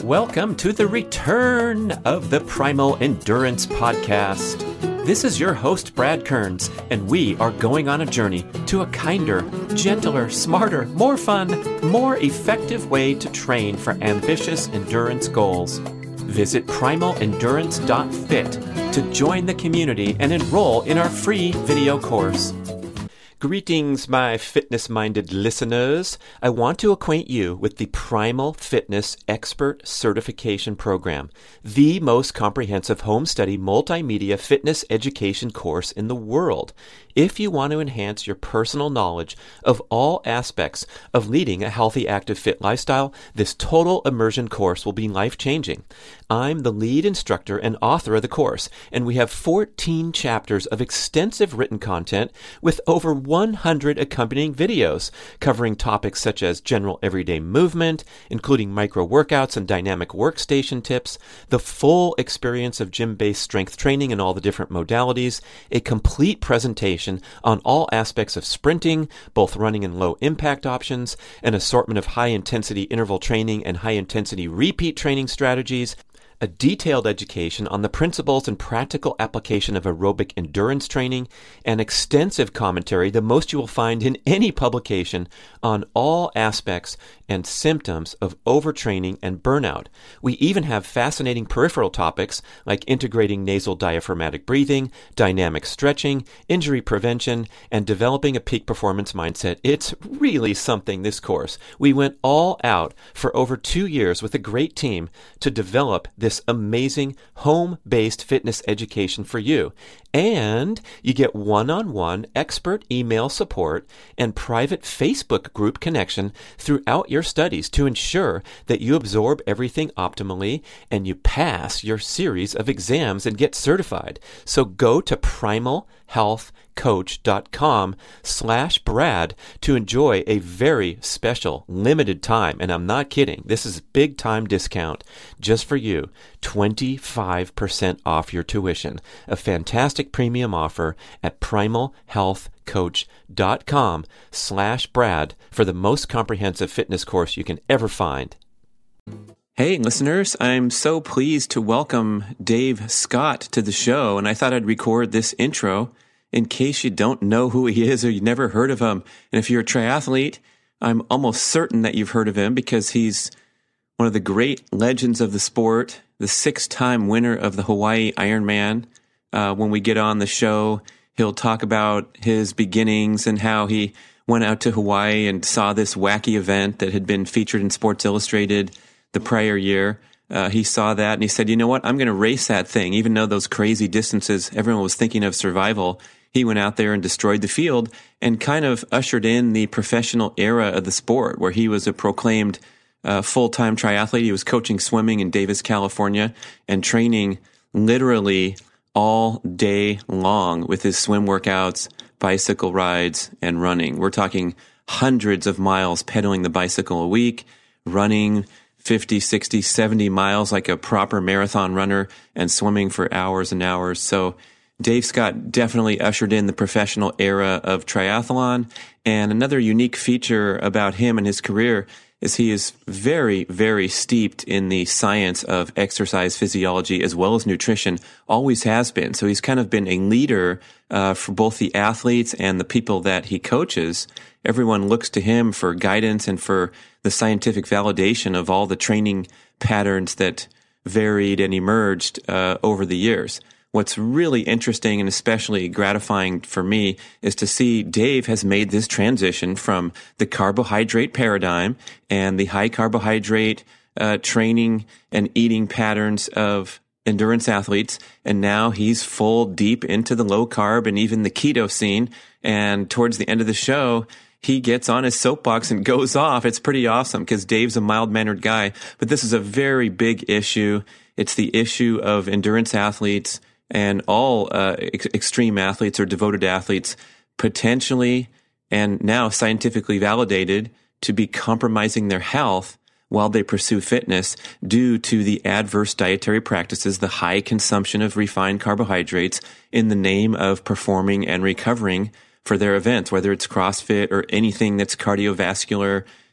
Welcome to the return of the Primal Endurance Podcast. This is your host, Brad Kearns, and we are going on a journey to a kinder, gentler, smarter, more fun, more effective way to train for ambitious endurance goals. Visit primalendurance.fit to join the community and enroll in our free video course. Greetings, my fitness-minded listeners. I want to acquaint you with the Primal Fitness Expert Certification Program, the most comprehensive home study multimedia fitness education course in the world. If you want to enhance your personal knowledge of all aspects of leading a healthy, active, fit lifestyle, this total immersion course will be life-changing. I'm the lead instructor and author of the course, and we have 14 chapters of extensive written content with over 100 accompanying videos covering topics such as general everyday movement, including micro workouts and dynamic workstation tips, the full experience of gym-based strength training and all the different modalities, a complete presentation on all aspects of sprinting, both running and low impact options, an assortment of high intensity interval training and high intensity repeat training strategies, a detailed education on the principles and practical application of aerobic endurance training, and extensive commentary, the most you will find in any publication, on all aspects and symptoms of overtraining and burnout. We even have fascinating peripheral topics like integrating nasal diaphragmatic breathing, dynamic stretching, injury prevention, and developing a peak performance mindset. It's really something, this course. We went all out for over 2 years with a great team to develop this amazing home-based fitness education for you. And you get one-on-one expert email support and private Facebook group connection throughout your studies to ensure that you absorb everything optimally and you pass your series of exams and get certified. So go to primalhealthcoach.com/Brad to enjoy a very special limited time. And I'm not kidding. This is a big time discount just for you. 25% off your tuition. A fantastic premium offer at primalhealthcoach.com/Brad for the most comprehensive fitness course you can ever find. Hey, listeners, I'm so pleased to welcome Dave Scott to the show, and I thought I'd record this intro in case you don't know who he is or you never heard of him. And if you're a triathlete, I'm almost certain that you've heard of him because he's one of the great legends of the sport, the 6-time winner of the Hawaii Ironman. When we get on the show, he'll talk about his beginnings and how he went out to Hawaii and saw this wacky event that had been featured in Sports Illustrated the prior year. He saw that and he said, you know what, I'm going to race that thing. Even though those crazy distances, everyone was thinking of survival, he went out there and destroyed the field and kind of ushered in the professional era of the sport where he was a proclaimed full-time triathlete. He was coaching swimming in Davis, California, and training literally all day long with his swim workouts, bicycle rides, and running. We're talking hundreds of miles pedaling the bicycle a week, running 50, 60, 70 miles like a proper marathon runner, and swimming for hours and hours. So Dave Scott definitely ushered in the professional era of triathlon. And another unique feature about him and his career is he is very, very steeped in the science of exercise physiology as well as nutrition, always has been. So he's kind of been a leader for both the athletes and the people that he coaches. Everyone looks to him for guidance and for the scientific validation of all the training patterns that varied and emerged over the years. What's really interesting and especially gratifying for me is to see Dave has made this transition from the carbohydrate paradigm and the high carbohydrate training and eating patterns of endurance athletes, and now he's full deep into the low carb and even the keto scene. And towards the end of the show, he gets on his soapbox and goes off. It's pretty awesome because Dave's a mild-mannered guy, but this is a very big issue. It's the issue of endurance athletes and all extreme athletes or devoted athletes potentially and now scientifically validated to be compromising their health while they pursue fitness due to the adverse dietary practices, the high consumption of refined carbohydrates in the name of performing and recovering for their events, whether it's CrossFit or anything that's cardiovascular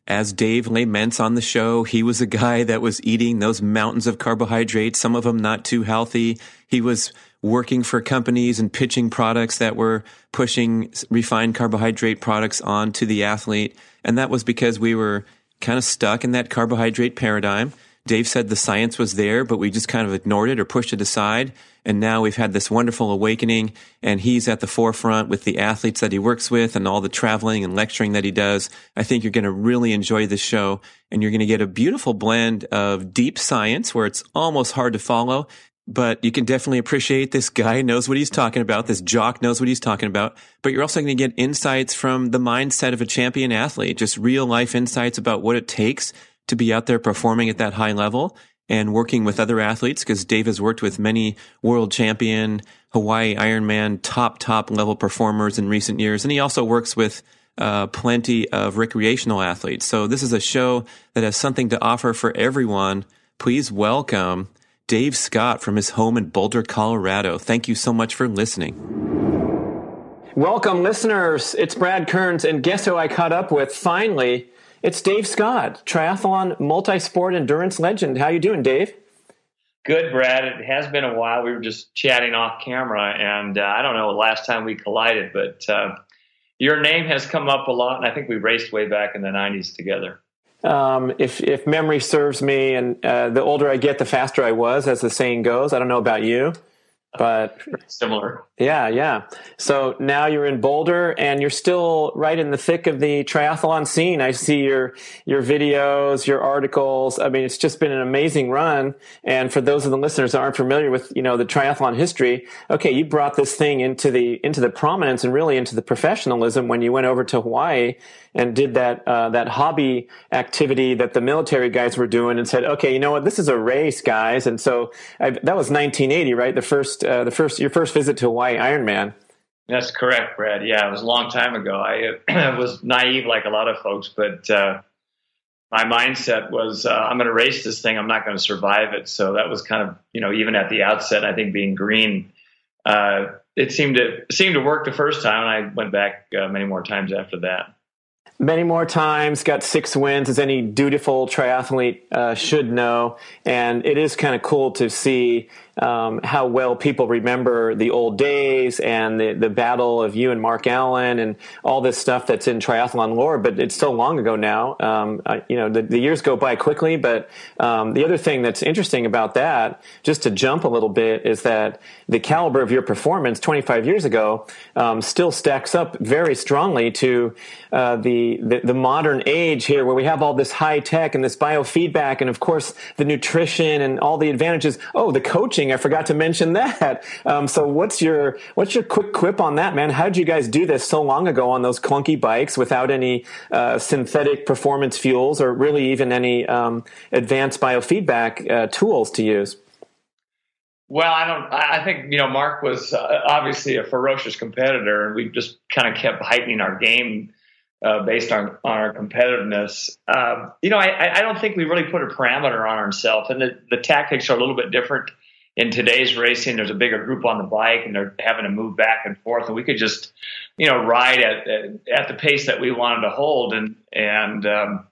as Dave laments on the show, he was a guy that was eating those mountains of carbohydrates, some of them not too healthy. He was working for companies and pitching products that were pushing refined carbohydrate products onto the athlete. And that was because we were kind of stuck in that carbohydrate paradigm. Dave said the science was there, but we just kind of ignored it or pushed it aside. And now we've had this wonderful awakening, and he's at the forefront with the athletes that he works with and all the traveling and lecturing that he does. I think you're going to really enjoy this show, and you're going to get a beautiful blend of deep science where it's almost hard to follow, but you can definitely appreciate this guy knows what he's talking about. This jock knows what he's talking about. But you're also going to get insights from the mindset of a champion athlete, just real life insights about what it takes to be out there performing at that high level and working with other athletes, because Dave has worked with many world champion, Hawaii Ironman, top level performers in recent years. And he also works with plenty of recreational athletes. So this is a show that has something to offer for everyone. Please welcome Dave Scott from his home in Boulder, Colorado. Thank you so much for listening. Welcome, listeners. It's Brad Kearns, and guess who I caught up with finally? It's Dave Scott, triathlon multi-sport endurance legend. How you doing, Dave? Good, Brad. It has been a while. We were just chatting off camera, and I don't know the last time we collided, but your name has come up a lot, and I think we raced way back in the 90s together. If memory serves me, and the older I get, the faster I was, as the saying goes. I don't know about you, but similar. Yeah. So now you're in Boulder, and you're still right in the thick of the triathlon scene. I see your videos, your articles. I mean, it's just been an amazing run. And for those of the listeners that aren't familiar with, the triathlon history, okay, you brought this thing into the prominence and really into the professionalism when you went over to Hawaii and did that hobby activity that the military guys were doing, and said, okay, you know what, this is a race, guys. And so that was 1980, right? Your first visit to Hawaii Ironman. That's correct, Brad. Yeah, it was a long time ago. I was naive like a lot of folks, but my mindset was, I'm going to race this thing. I'm not going to survive it. So that was kind of, even at the outset, I think being green, it seemed to work the first time. And I went back many more times after that. Many more times, got 6 wins, as any dutiful triathlete should know. And it is kind of cool to see how well people remember the old days and the battle of you and Mark Allen and all this stuff that's in triathlon lore, but it's so long ago now. The years go by quickly, but the other thing that's interesting about that, just to jump a little bit, is that the caliber of your performance 25 years ago still stacks up very strongly to the modern age here, where we have all this high tech and this biofeedback, and of course the nutrition and all the advantages. Oh, the coaching, I forgot to mention that. So what's your quick quip on that, man? How did you guys do this so long ago on those clunky bikes without any synthetic performance fuels or really even any advanced biofeedback tools to use? Well, I think, Mark was obviously a ferocious competitor, and we just kind of kept heightening our game based on our competitiveness. I don't think we really put a parameter on ourselves, and the tactics are a little bit different. In today's racing, there's a bigger group on the bike, and they're having to move back and forth, and we could just, ride at the pace that we wanted to hold. And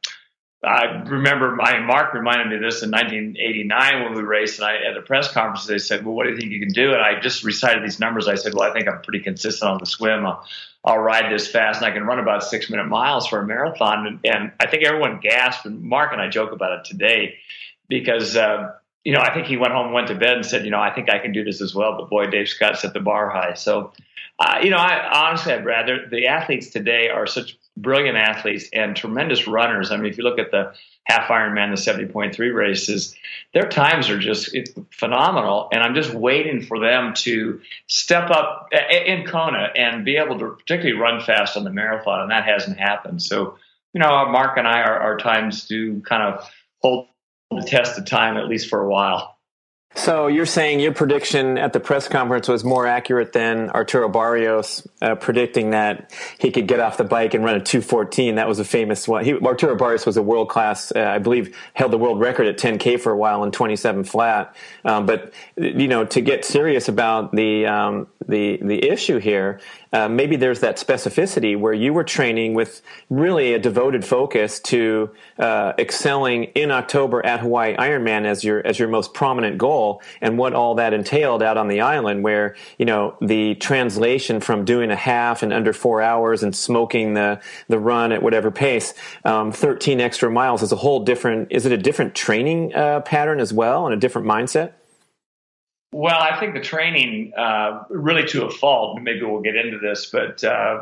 I remember Mark reminded me of this in 1989 when we raced, and at a press conference, they said, well, what do you think you can do? And I just recited these numbers. I said, well, I think I'm pretty consistent on the swim. I'll ride this fast, and I can run about 6-minute miles for a marathon. And I think everyone gasped, and Mark and I joke about it today because, I think he went home and went to bed and said, I think I can do this as well. But boy, Dave Scott set the bar high. So, I honestly, Brad, the athletes today are such brilliant athletes and tremendous runners. I mean, if you look at the half Ironman, the 70.3 races, their times are just phenomenal. And I'm just waiting for them to step up in Kona and be able to particularly run fast on the marathon. And that hasn't happened. So, Mark and I, our times do kind of hold the test of time, at least for a while. So you're saying your prediction at the press conference was more accurate than Arturo Barrios predicting that he could get off the bike and run a 2:14. That was a famous one. Arturo Barrios was a world-class, I believe, held the world record at 10K for a while in 27 flat. But to get serious about the the issue here. Maybe there's that specificity where you were training with really a devoted focus to excelling in October at Hawaii Ironman as your most prominent goal, and what all that entailed out on the island, where the translation from doing a half in under 4 hours and smoking the run at whatever pace, 13 extra miles is a whole different. Is it a different training pattern as well, and a different mindset? Well, I think the training, really to a fault, maybe we'll get into this, but,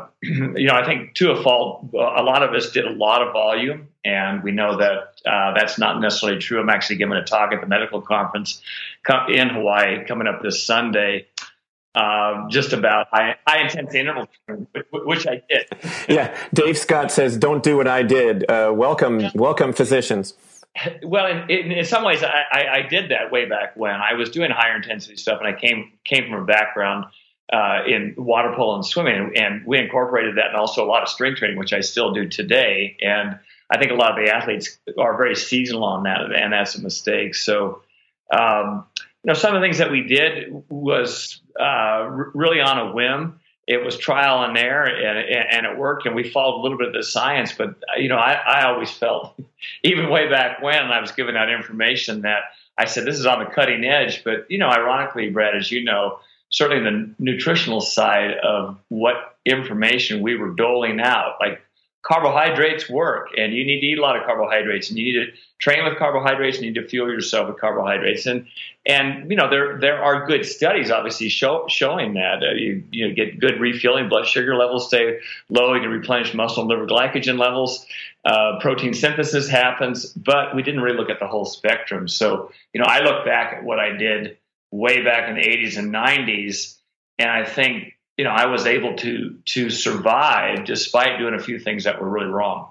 I think to a fault, a lot of us did a lot of volume, and we know that that's not necessarily true. I'm actually giving a talk at the medical conference in Hawaii coming up this Sunday, just about high intensity interval training, which I did. Yeah, Dave Scott says, "Don't do what I did." Welcome, physicians. Well, in some ways, I did that way back when I was doing higher intensity stuff, and I came from a background in water polo and swimming, and we incorporated that, and also a lot of strength training, which I still do today. And I think a lot of the athletes are very seasonal on that, and that's a mistake. So, some of the things that we did was really on a whim. It was trial and error, and it worked, and we followed a little bit of the science. But, I always felt, even way back when I was giving out information, that I said, this is on the cutting edge. But, ironically, Brad, as you know, certainly the nutritional side of what information we were doling out, like carbohydrates work, and you need to eat a lot of carbohydrates, and you need to train with carbohydrates, and you need to fuel yourself with carbohydrates. And there are good studies obviously showing that you get good refueling, blood sugar levels stay low, you can replenish muscle and liver glycogen levels, protein synthesis happens, but we didn't really look at the whole spectrum. So, I look back at what I did way back in the 80s and 90s, and I think, I was able to survive despite doing a few things that were really wrong.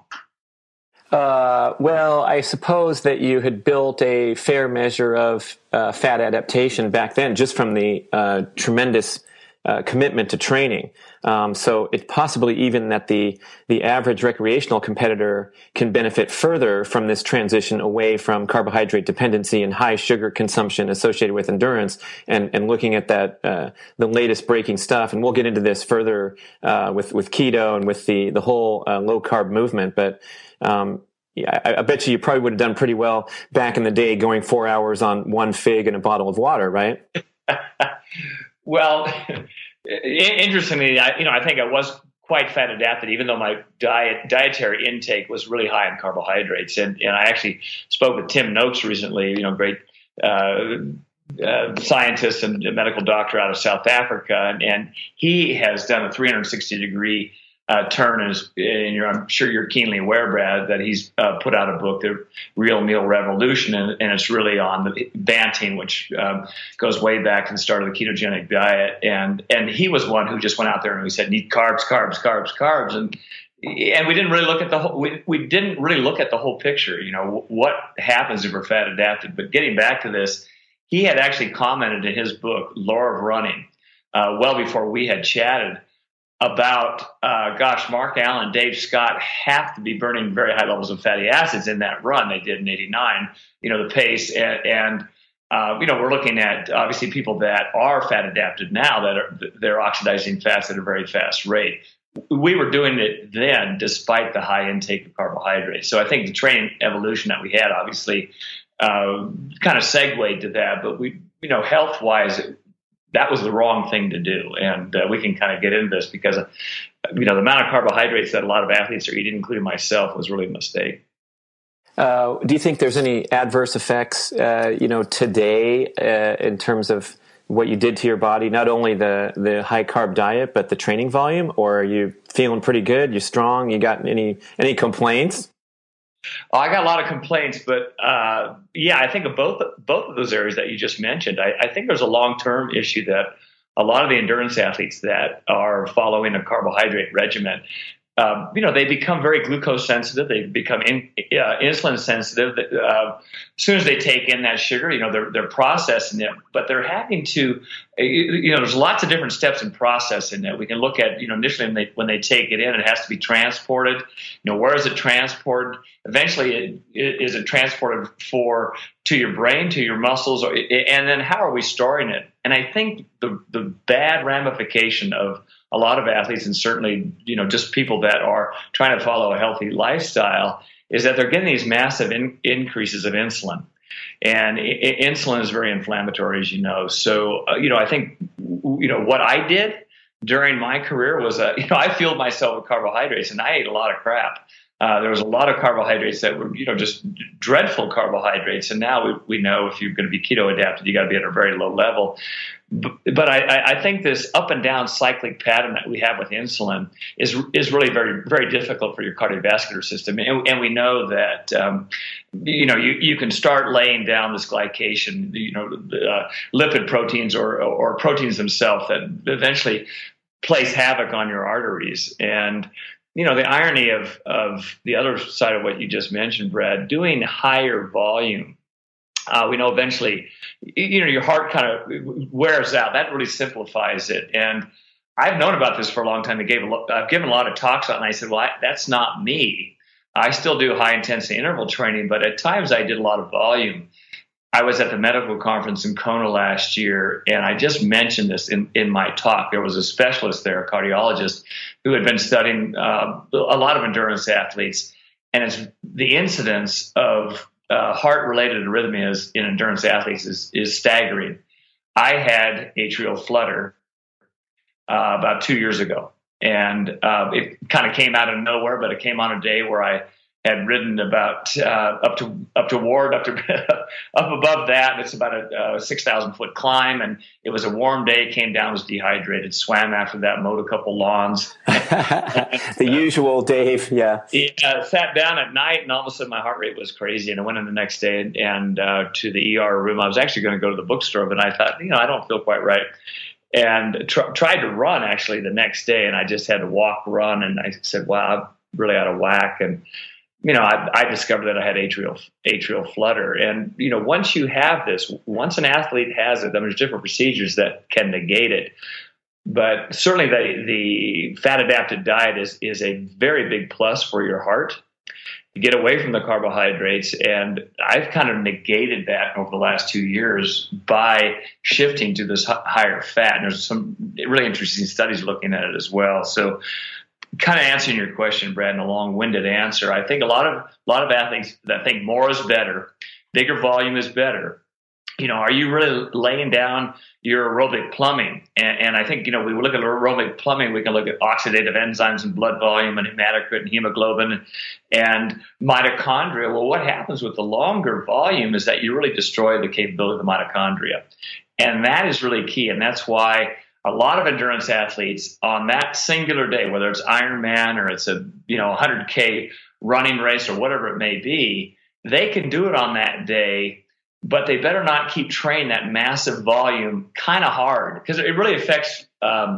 Well, I suppose that you had built a fair measure of fat adaptation back then, just from the tremendous commitment to training. So it's possibly even that the average recreational competitor can benefit further from this transition away from carbohydrate dependency and high sugar consumption associated with endurance, and looking at that the latest breaking stuff. And we'll get into this further with keto and with the whole low carb movement. But I bet you probably would have done pretty well back in the day, going 4 hours on one fig and a bottle of water, right? Well, interestingly, I think I was quite fat adapted, even though my dietary intake was really high in carbohydrates. And I actually spoke with Tim Noakes recently, great scientist and medical doctor out of South Africa, and he has done a 360-degree turn, and I'm sure you're keenly aware, Brad, that he's put out a book, The Real Meal Revolution, and it's really on the Banting, which goes way back to the start of the ketogenic diet. And he was one who just went out there and we said, need carbs, carbs, carbs, carbs. And we didn't really look at the whole, we didn't really look at the whole picture, what happens if we're fat adapted. But getting back to this, he had actually commented in his book, Lore of Running, well before we had chatted, about, Mark Allen, Dave Scott have to be burning very high levels of fatty acids in that run they did in '89, the pace. And we're looking at obviously people that are fat adapted now they're oxidizing fats at a very fast rate. We were doing it then despite the high intake of carbohydrates. So I think the training evolution that we had obviously kind of segued to that, but we, health wise, that was the wrong thing to do. And we can kind of get into this because, the amount of carbohydrates that a lot of athletes are eating, including myself, was really a mistake. Do you think there's any adverse effects, today in terms of what you did to your body, not only the high carb diet, but the training volume? Or are you feeling pretty good? You strong? You got any complaints? Oh, I got a lot of complaints, but I think of both of those areas that you just mentioned. I think there's a long-term issue that a lot of the endurance athletes that are following a carbohydrate regimen, they become very glucose sensitive. They become insulin sensitive. As soon as they take in that sugar, they're processing it, but they're having to, there's lots of different steps in processing it. We can look at, initially when they take it in, it has to be transported. Where is it transported? Eventually, is it transported to your brain, to your muscles, and then how are we storing it? And I think the bad ramification of a lot of athletes, and certainly, just people that are trying to follow a healthy lifestyle, is that they're getting these massive increases of insulin. And insulin is very inflammatory, as you know. So, I think, what I did during my career was, I fueled myself with carbohydrates, and I ate a lot of crap. There was a lot of carbohydrates that were, just dreadful carbohydrates. And now we know if you're going to be keto adapted, you got to be at a very low level. But I think this up and down cyclic pattern that we have with insulin is really very, very difficult for your cardiovascular system. And we know that, you can start laying down this glycation, lipid proteins or proteins themselves that eventually place havoc on your arteries. And the irony of the other side of what you just mentioned, Brad, doing higher volume, we know eventually, your heart kind of wears out. That really simplifies it. And I've known about this for a long time. I've given a lot of talks on it, and I said, well, that's not me. I still do high intensity interval training, but at times I did a lot of volume. I was at the medical conference in Kona last year, and I just mentioned this in my talk. There was a specialist there, a cardiologist, who had been studying a lot of endurance athletes, and it's the incidence of heart-related arrhythmias in endurance athletes is staggering. I had atrial flutter about 2 years ago, and it kind of came out of nowhere, but it came on a day where I had ridden about up above that. And it's about a 6,000-foot climb, and it was a warm day. Came down, was dehydrated, swam after that, mowed a couple lawns. The usual, Dave. Yeah. Sat down at night, and all of a sudden my heart rate was crazy. And I went in the next day and to the ER room. I was actually going to go to the bookstore, but I thought, I don't feel quite right. And tried to run actually the next day, and I just had to run. And I said, wow, I'm really out of whack. And I discovered that I had atrial flutter. And, once you have this, once an athlete has it, then there's different procedures that can negate it. But certainly the fat-adapted diet is a very big plus for your heart. You get away from the carbohydrates, and I've kind of negated that over the last 2 years by shifting to this higher fat. And there's some really interesting studies looking at it as well. So kind of answering your question, Brad, in a long-winded answer, I think a lot of athletes that think more is better, bigger volume is better. Are you really laying down your aerobic plumbing? And I think, we look at aerobic plumbing, we can look at oxidative enzymes and blood volume and hematocrit and hemoglobin and mitochondria. Well, what happens with the longer volume is that you really destroy the capability of the mitochondria. And that is really key. And that's why a lot of endurance athletes on that singular day, whether it's Ironman or it's a 100K running race or whatever it may be, they can do it on that day, but they better not keep training that massive volume kind of hard, because it really affects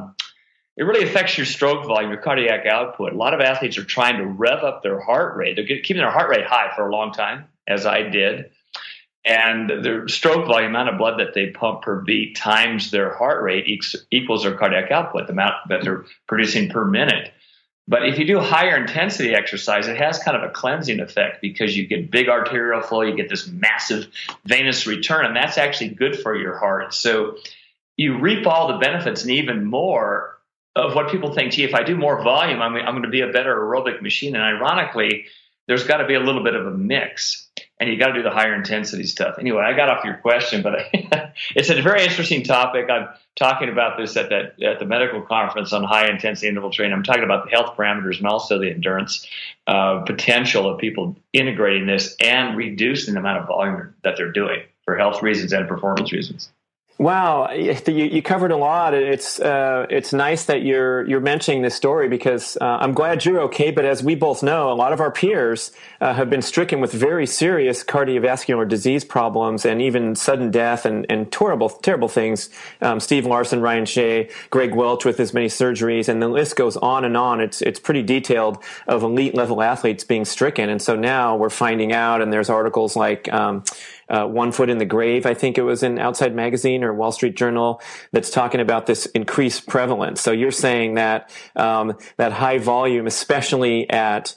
your stroke volume, your cardiac output. A lot of athletes are trying to rev up their heart rate. They're keeping their heart rate high for a long time, as I did. And the stroke volume, amount of blood that they pump per beat times their heart rate equals their cardiac output, the amount that they're producing per minute. But if you do higher intensity exercise, it has kind of a cleansing effect because you get big arterial flow, you get this massive venous return, and that's actually good for your heart. So you reap all the benefits and even more of what people think, gee, if I do more volume, I'm going to be a better aerobic machine. And ironically, there's got to be a little bit of a mix. And you got to do the higher intensity stuff. Anyway, I got off your question, but it's a very interesting topic. I'm talking about this at the medical conference on high intensity interval training. I'm talking about the health parameters and also the endurance potential of people integrating this and reducing the amount of volume that they're doing for health reasons and performance reasons. Wow, you covered a lot. It's nice that you're mentioning this story because I'm glad you're okay. But as we both know, a lot of our peers have been stricken with very serious cardiovascular disease problems and even sudden death and terrible things. Steve Larson, Ryan Shea, Greg Welch with as many surgeries, and the list goes on and on. It's pretty detailed of elite level athletes being stricken, and so now we're finding out. And there's articles like. 1 Foot in the Grave, I think it was in Outside Magazine or Wall Street Journal, that's talking about this increased prevalence. So you're saying that that high volume, especially at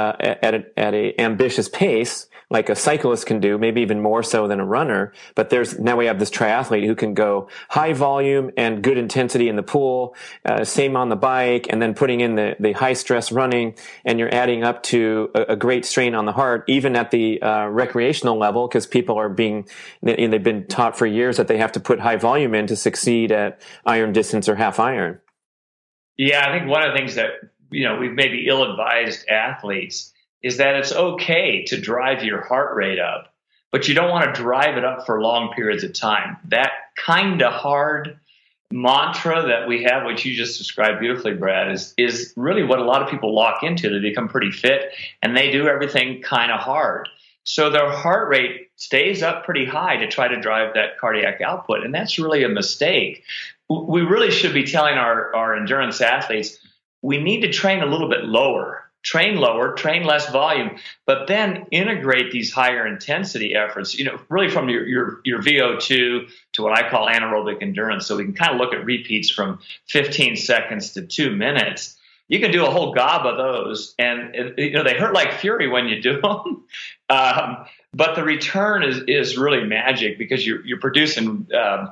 a ambitious pace, like a cyclist can do, maybe even more so than a runner. But now we have this triathlete who can go high volume and good intensity in the pool, same on the bike, and then putting in the high stress running, and you're adding up to a great strain on the heart, even at the recreational level, because people they've been taught for years that they have to put high volume in to succeed at iron distance or half iron. Yeah, I think one of the things that we've maybe ill-advised athletes is that it's okay to drive your heart rate up, but you don't want to drive it up for long periods of time. That kind of hard mantra that we have, which you just described beautifully, Brad, is really what a lot of people lock into. They become pretty fit and they do everything kind of hard. So their heart rate stays up pretty high to try to drive that cardiac output. And that's really a mistake. We really should be telling our endurance athletes, we need to train a little bit lower. Train lower, train less volume, but then integrate these higher intensity efforts, really from your VO2 to what I call anaerobic endurance. So we can kind of look at repeats from 15 seconds to 2 minutes. You can do a whole gob of those, and they hurt like fury when you do them. But the return is really magic because you're producing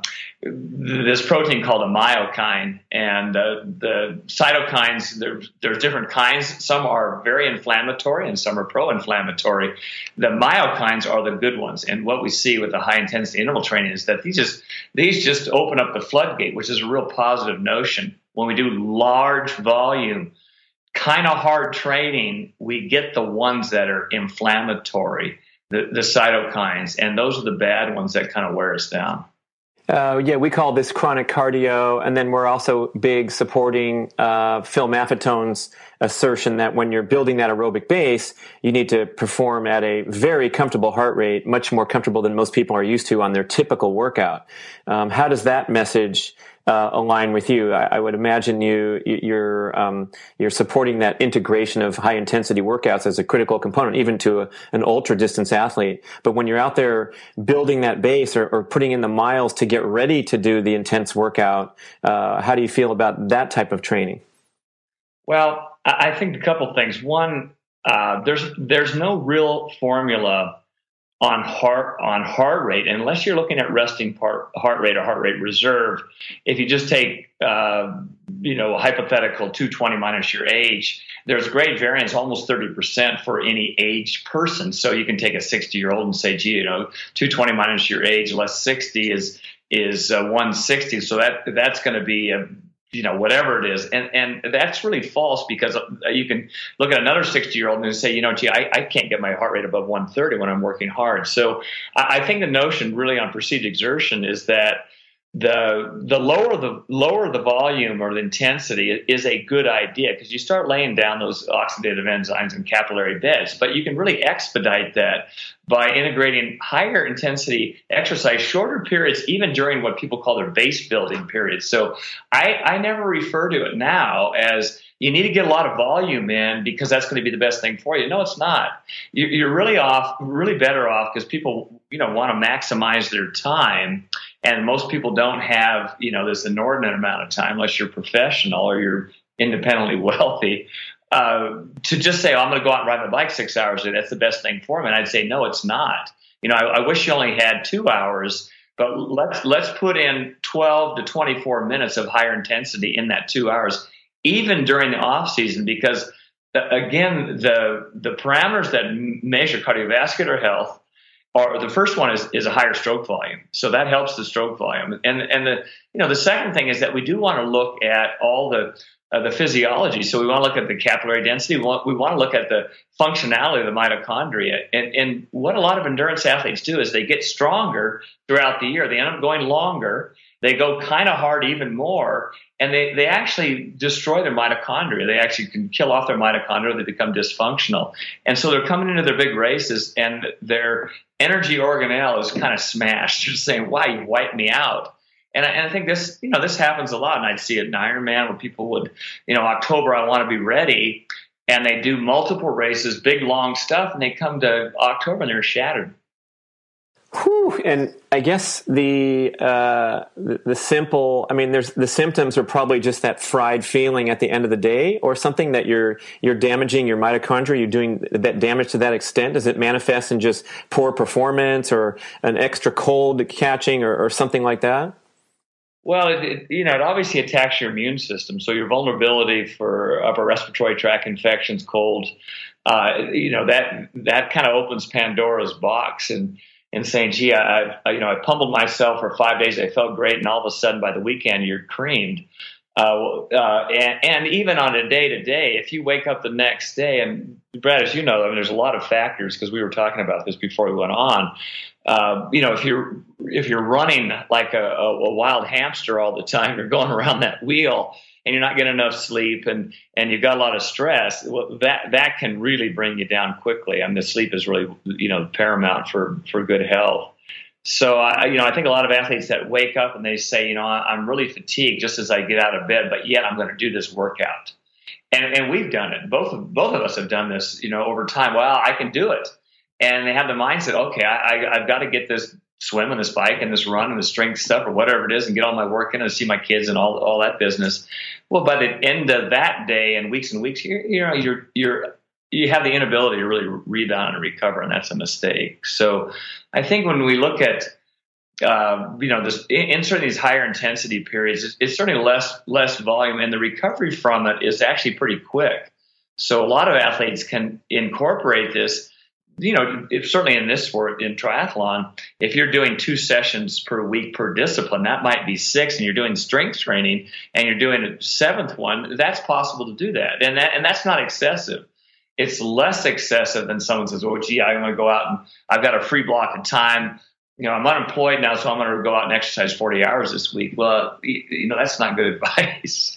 this protein called a myokine, and the cytokines. There's different kinds. Some are very inflammatory, and some are pro-inflammatory. The myokines are the good ones, and what we see with the high intensity interval training is that these just open up the floodgate, which is a real positive notion. When we do large volume, kind of hard training, we get the ones that are inflammatory, the cytokines, and those are the bad ones that kind of wear us down. Yeah, we call this chronic cardio, and then we're also big supporting Phil Maffetone's assertion that when you're building that aerobic base, you need to perform at a very comfortable heart rate, much more comfortable than most people are used to on their typical workout. How does that message align with you? I would imagine you're supporting that integration of high intensity workouts as a critical component, even to an ultra distance athlete. But when you're out there building that base or putting in the miles to get ready to do the intense workout, how do you feel about that type of training? Well, I think a couple things. One, there's no real formula on heart rate, unless you're looking at resting heart rate or heart rate reserve. If you just take hypothetical 220 minus your age, there's great variance, almost 30% for any aged person. So you can take a 60-year-old and say, 220 minus your age less 60 is 160. So that's going to be whatever it is. And that's really false, because you can look at another 60-year-old and say, I can't get my heart rate above 130 when I'm working hard. So I think the notion really on perceived exertion is that the lower the volume or the intensity is a good idea, because you start laying down those oxidative enzymes and capillary beds. But you can really expedite that by integrating higher intensity exercise, shorter periods, even during what people call their base building periods. So I never refer to it now as you need to get a lot of volume in because that's going to be the best thing for you. No, it's not. You're really better off, because people want to maximize their time. And most people don't have, this inordinate amount of time, unless you're professional or you're independently wealthy, to just say, I'm going to go out and ride my bike 6 hours. That's the best thing for me. And I'd say, no, it's not. I wish you only had 2 hours, but let's put in 12 to 24 minutes of higher intensity in that 2 hours, even during the off season, because again, the parameters that measure cardiovascular health, or the first one is a higher stroke volume. So that helps the stroke volume. And the second thing is that we do want to look at all the the physiology. So we want to look at the capillary density. We want to look at the functionality of the mitochondria. And what a lot of endurance athletes do is they get stronger throughout the year. They end up going longer. They go kind of hard even more, and they actually destroy their mitochondria. They actually can kill off their mitochondria. They become dysfunctional. And so they're coming into their big races, and their energy organelle is kind of smashed. They're saying, "Why, you wiped me out?" And I think this happens a lot. And I'd see it in Ironman where people would, October, I want to be ready. And they do multiple races, big, long stuff. And they come to October and they're shattered. Whew. And I guess the simple, the symptoms are probably just that fried feeling at the end of the day, or something that you're damaging your mitochondria. You're doing that damage to that extent. Does it manifest in just poor performance or an extra cold catching or something like that? Well, it obviously attacks your immune system. So your vulnerability for upper respiratory tract infections, colds, that kind of opens Pandora's box and saying, gee, I pummeled myself for 5 days. I felt great. And all of a sudden by the weekend, you're creamed. And even on a day to day, if you wake up the next day, and Brad, as you know, there's a lot of factors because we were talking about this before we went on. If you're running like a wild hamster all the time, you're going around that wheel and you're not getting enough sleep and you've got a lot of stress, well, that can really bring you down quickly. The sleep is really, paramount for good health. So, I think a lot of athletes that wake up and they say, I'm really fatigued just as I get out of bed, but yet I'm going to do this workout. And we've done it. Both of us have done this, over time. Well, I can do it. And they have the mindset, okay, I've got to get this swim and this bike and this run and the strength stuff or whatever it is and get all my work in and see my kids and all that business. Well, by the end of that day and weeks, you have the inability to really rebound and recover, and that's a mistake. So I think when we look at this, inserting these higher intensity periods, it's certainly less volume, and the recovery from it is actually pretty quick. So a lot of athletes can incorporate this. Certainly in this sport, in triathlon, if you're doing 2 sessions per week per discipline, that might be 6, and you're doing strength training and you're doing a 7th one, that's possible to do that. And that's not excessive. It's less excessive than someone says, oh, gee, I'm going to go out and I've got a free block of time. I'm unemployed now, so I'm going to go out and exercise 40 hours this week. Well, that's not good advice.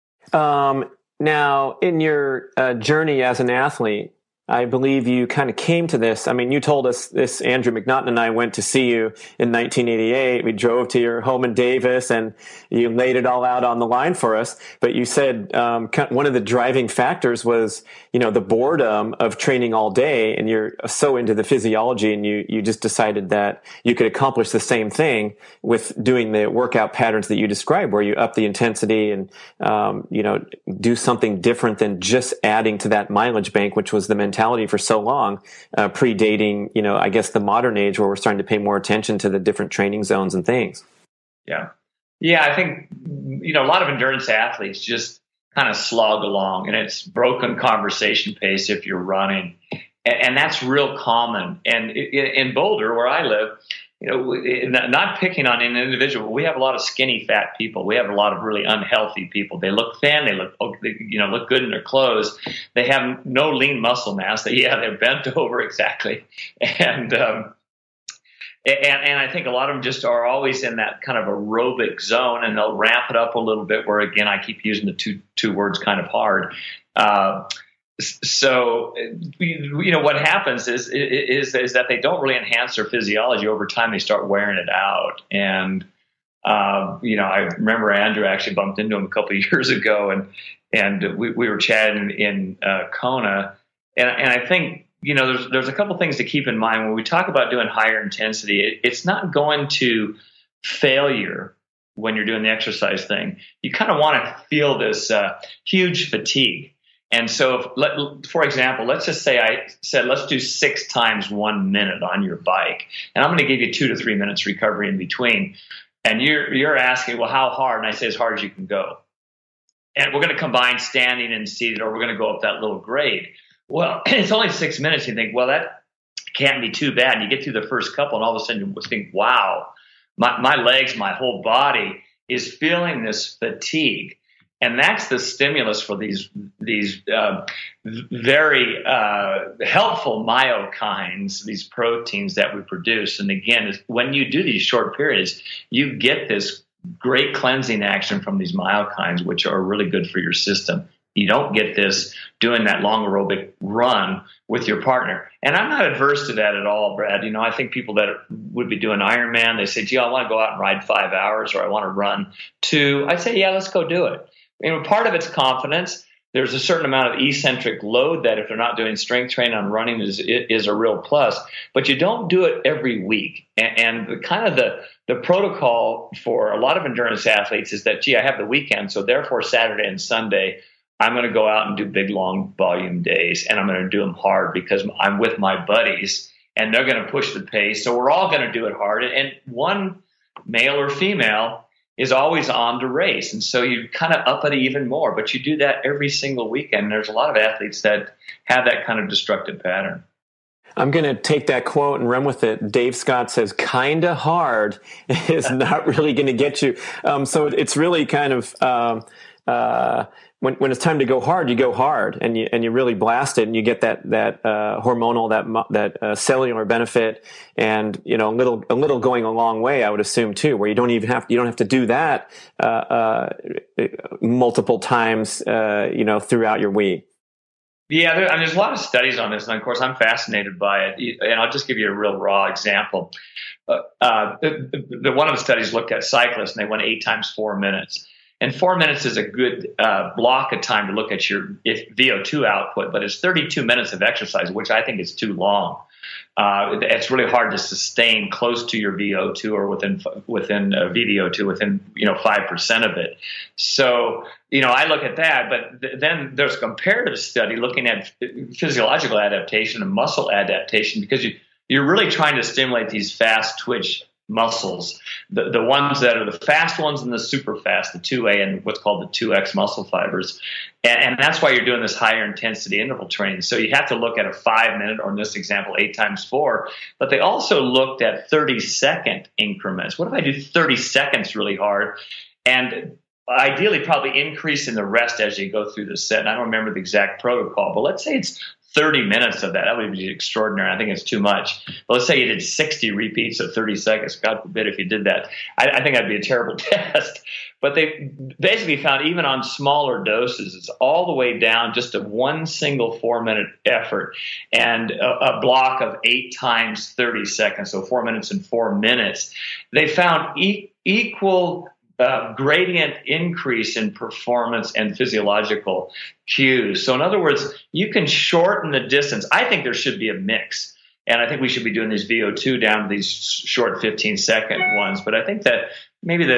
Now, in your journey as an athlete, I believe you kind of came to this. You told us this, Andrew McNaughton and I went to see you in 1988. We drove to your home in Davis and you laid it all out on the line for us. But you said one of the driving factors was, the boredom of training all day, and you're so into the physiology, and you just decided that you could accomplish the same thing with doing the workout patterns that you described, where you up the intensity and, do something different than just adding to that mileage bank, which was the mentality for so long, predating, I guess the modern age where we're starting to pay more attention to the different training zones and things. Yeah. I think, a lot of endurance athletes just kind of slog along, and it's broken conversation pace if you're running. And that's real common. And in Boulder, where I live, not picking on an individual, we have a lot of skinny, fat people. We have a lot of really unhealthy people. They look thin. They look good in their clothes. They have no lean muscle mass. They're bent over exactly. And I think a lot of them just are always in that kind of aerobic zone, and they'll ramp it up a little bit. Where again, I keep using the two words kind of hard. So, what happens is that they don't really enhance their physiology. Over time, they start wearing it out. And, I remember Andrew actually bumped into him a couple of years ago, and we were chatting in Kona. And I think, there's a couple of things to keep in mind when we talk about doing higher intensity. It's not going to failure when you're doing the exercise thing. You kind of want to feel this huge fatigue. And so, for example, let's just say I said, let's do 6 times 1 minute on your bike. And I'm going to give you 2 to 3 minutes recovery in between. And you're asking, well, how hard? And I say, as hard as you can go. And we're going to combine standing and seated, or we're going to go up that little grade. Well, it's only 6 minutes. You think, well, that can't be too bad. And you get through the first couple, and all of a sudden you think, wow, my legs, my whole body is feeling this fatigue. And that's the stimulus for these very helpful myokines, these proteins that we produce. And again, when you do these short periods, you get this great cleansing action from these myokines, which are really good for your system. You don't get this doing that long aerobic run with your partner. And I'm not adverse to that at all, Brad. I think people that would be doing Ironman, they say, gee, I want to go out and ride 5 hours, or I want to run 2. I'd say, yeah, let's go do it. Part of it's confidence. There's a certain amount of eccentric load that if they're not doing strength training on running is a real plus. But you don't do it every week. And the protocol for a lot of endurance athletes is that, gee, I have the weekend, so therefore Saturday and Sunday, I'm going to go out and do big, long volume days, and I'm going to do them hard because I'm with my buddies, and they're going to push the pace. So we're all going to do it hard. And one male or female is always on to race. And so you kind of up it even more, but you do that every single weekend. There's a lot of athletes that have that kind of destructive pattern. I'm going to take that quote and run with it. Dave Scott says, kinda hard is not really going to get you. So it's really kind of, when it's time to go hard, you go hard and you really blast it, and you get that hormonal, that cellular benefit, and a little going a long way, I would assume too, where you don't have to do that multiple times throughout your week. Yeah, there's a lot of studies on this, and of course I'm fascinated by it. And I'll just give you a real raw example. One of the studies looked at cyclists, and they went 8 times 4 minutes. And 4 minutes is a good block of time to look at your VO2 output, but it's 32 minutes of exercise, which I think is too long. It's really hard to sustain close to your VO2 or within VDO2, within 5% of it. So I look at that, but then there's a comparative study looking at physiological adaptation and muscle adaptation, because you're really trying to stimulate these fast twitch muscles, the ones that are the fast ones and the super fast, the 2A and what's called the 2X muscle fibers. And that's why you're doing this higher intensity interval training. So you have to look at a 5 minute, or in this example, 8 times 4. But they also looked at 30-second increments. What if I do 30 seconds really hard? And ideally probably increase in the rest as you go through the set. And I don't remember the exact protocol, but let's say it's 30 minutes of that. That would be extraordinary. I think it's too much. But let's say you did 60 repeats of 30 seconds. God forbid if you did that. I think that'd be a terrible test. But they basically found even on smaller doses, it's all the way down just to one single 4-minute effort and a block of 8 times 30 seconds, so 4 minutes and 4 minutes. They found equal gradient increase in performance and physiological cues. So in other words, you can shorten the distance. I think there should be a mix. And I think we should be doing these VO2 down to these short 15-second ones. But I think that maybe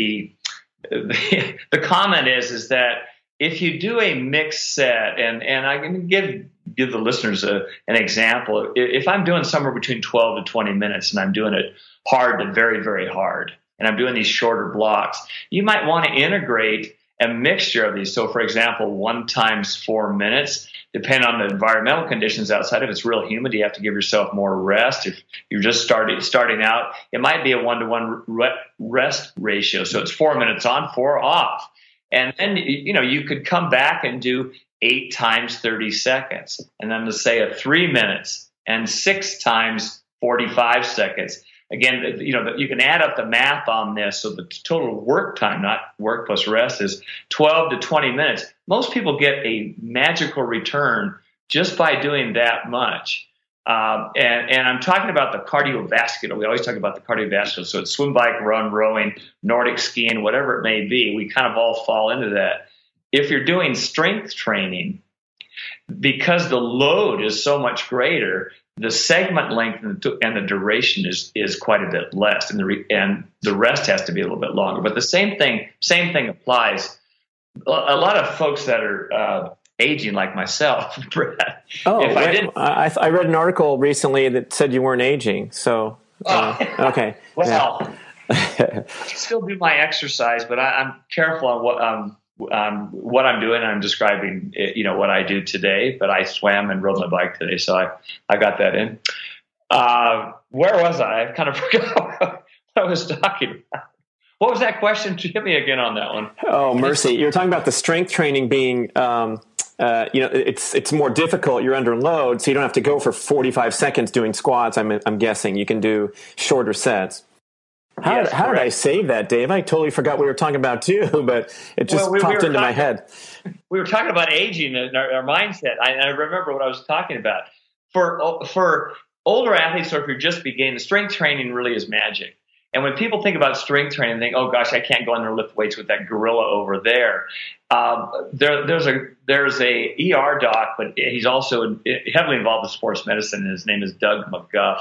the comment is that if you do a mixed set, and I can give the listeners an example. If I'm doing somewhere between 12 to 20 minutes and I'm doing it hard to very, very hard, and I'm doing these shorter blocks, you might want to integrate a mixture of these. So, for example, 1 times 4 minutes, depending on the environmental conditions outside. If it's real humid, you have to give yourself more rest. If you're just starting out, it might be a 1-to-1 rest ratio. So it's 4 minutes on, 4 off. And then, you could come back and do 8 times 30 seconds. And then let's say 3 minutes and 6 times 45 seconds. Again, you can add up the math on this. So the total work time, not work plus rest, is 12 to 20 minutes. Most people get a magical return just by doing that much. And I'm talking about the cardiovascular. We always talk about the cardiovascular. So it's swim, bike, run, rowing, Nordic skiing, whatever it may be. We kind of all fall into that. If you're doing strength training, because the load is so much greater, the segment length and the duration is quite a bit less, and the rest has to be a little bit longer. But the same thing applies. A lot of folks that are aging, like myself, Brad. Oh, I read an article recently that said you weren't aging. So okay. Well, I still do my exercise, but I'm careful on what I'm doing. I'm describing, what I do today, but I swam and rode my bike today. So I got that in. Where was I? I kind of forgot what I was talking about. What was that question? Hit me again on that one. Oh, mercy. You're talking about the strength training being, it's more difficult. You're under load, so you don't have to go for 45 seconds doing squats. I'm guessing you can do shorter sets. How did I save that, Dave? I totally forgot we were talking about too, but it just popped into my head. We were talking about aging and our mindset. I remember what I was talking about. For older athletes, or if you're just beginning, strength training really is magic. And when people think about strength training, they think, "Oh gosh, I can't go in there and lift weights with that gorilla over there." There's a ER doc, but he's also heavily involved with sports medicine. And his name is Doug McGuff,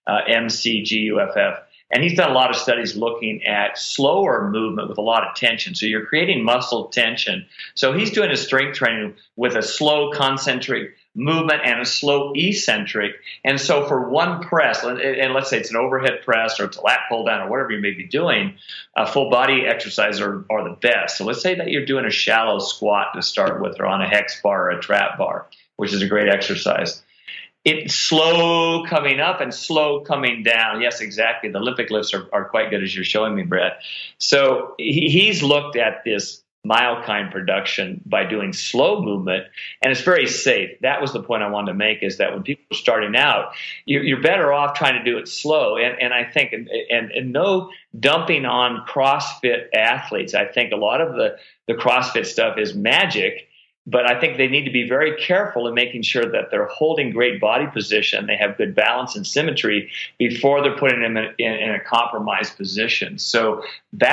MCGUFF. And he's done a lot of studies looking at slower movement with a lot of tension. So you're creating muscle tension. So he's doing his strength training with a slow concentric movement and a slow eccentric. And so for one press, and let's say it's an overhead press or it's a lat pull down or whatever you may be doing, full body exercises are the best. So let's say that you're doing a shallow squat to start with, or on a hex bar or a trap bar, which is a great exercise. It's slow coming up and slow coming down. Yes, exactly. The Olympic lifts are quite good, as you're showing me, Brett. So he's looked at this myokine production by doing slow movement, and it's very safe. That was the point I wanted to make, is that when people are starting out, you're better off trying to do it slow. And I think, and no dumping on CrossFit athletes. I think a lot of the CrossFit stuff is magic, but I think they need to be very careful in making sure that they're holding great body position, they have good balance and symmetry before they're putting them in a compromised position. So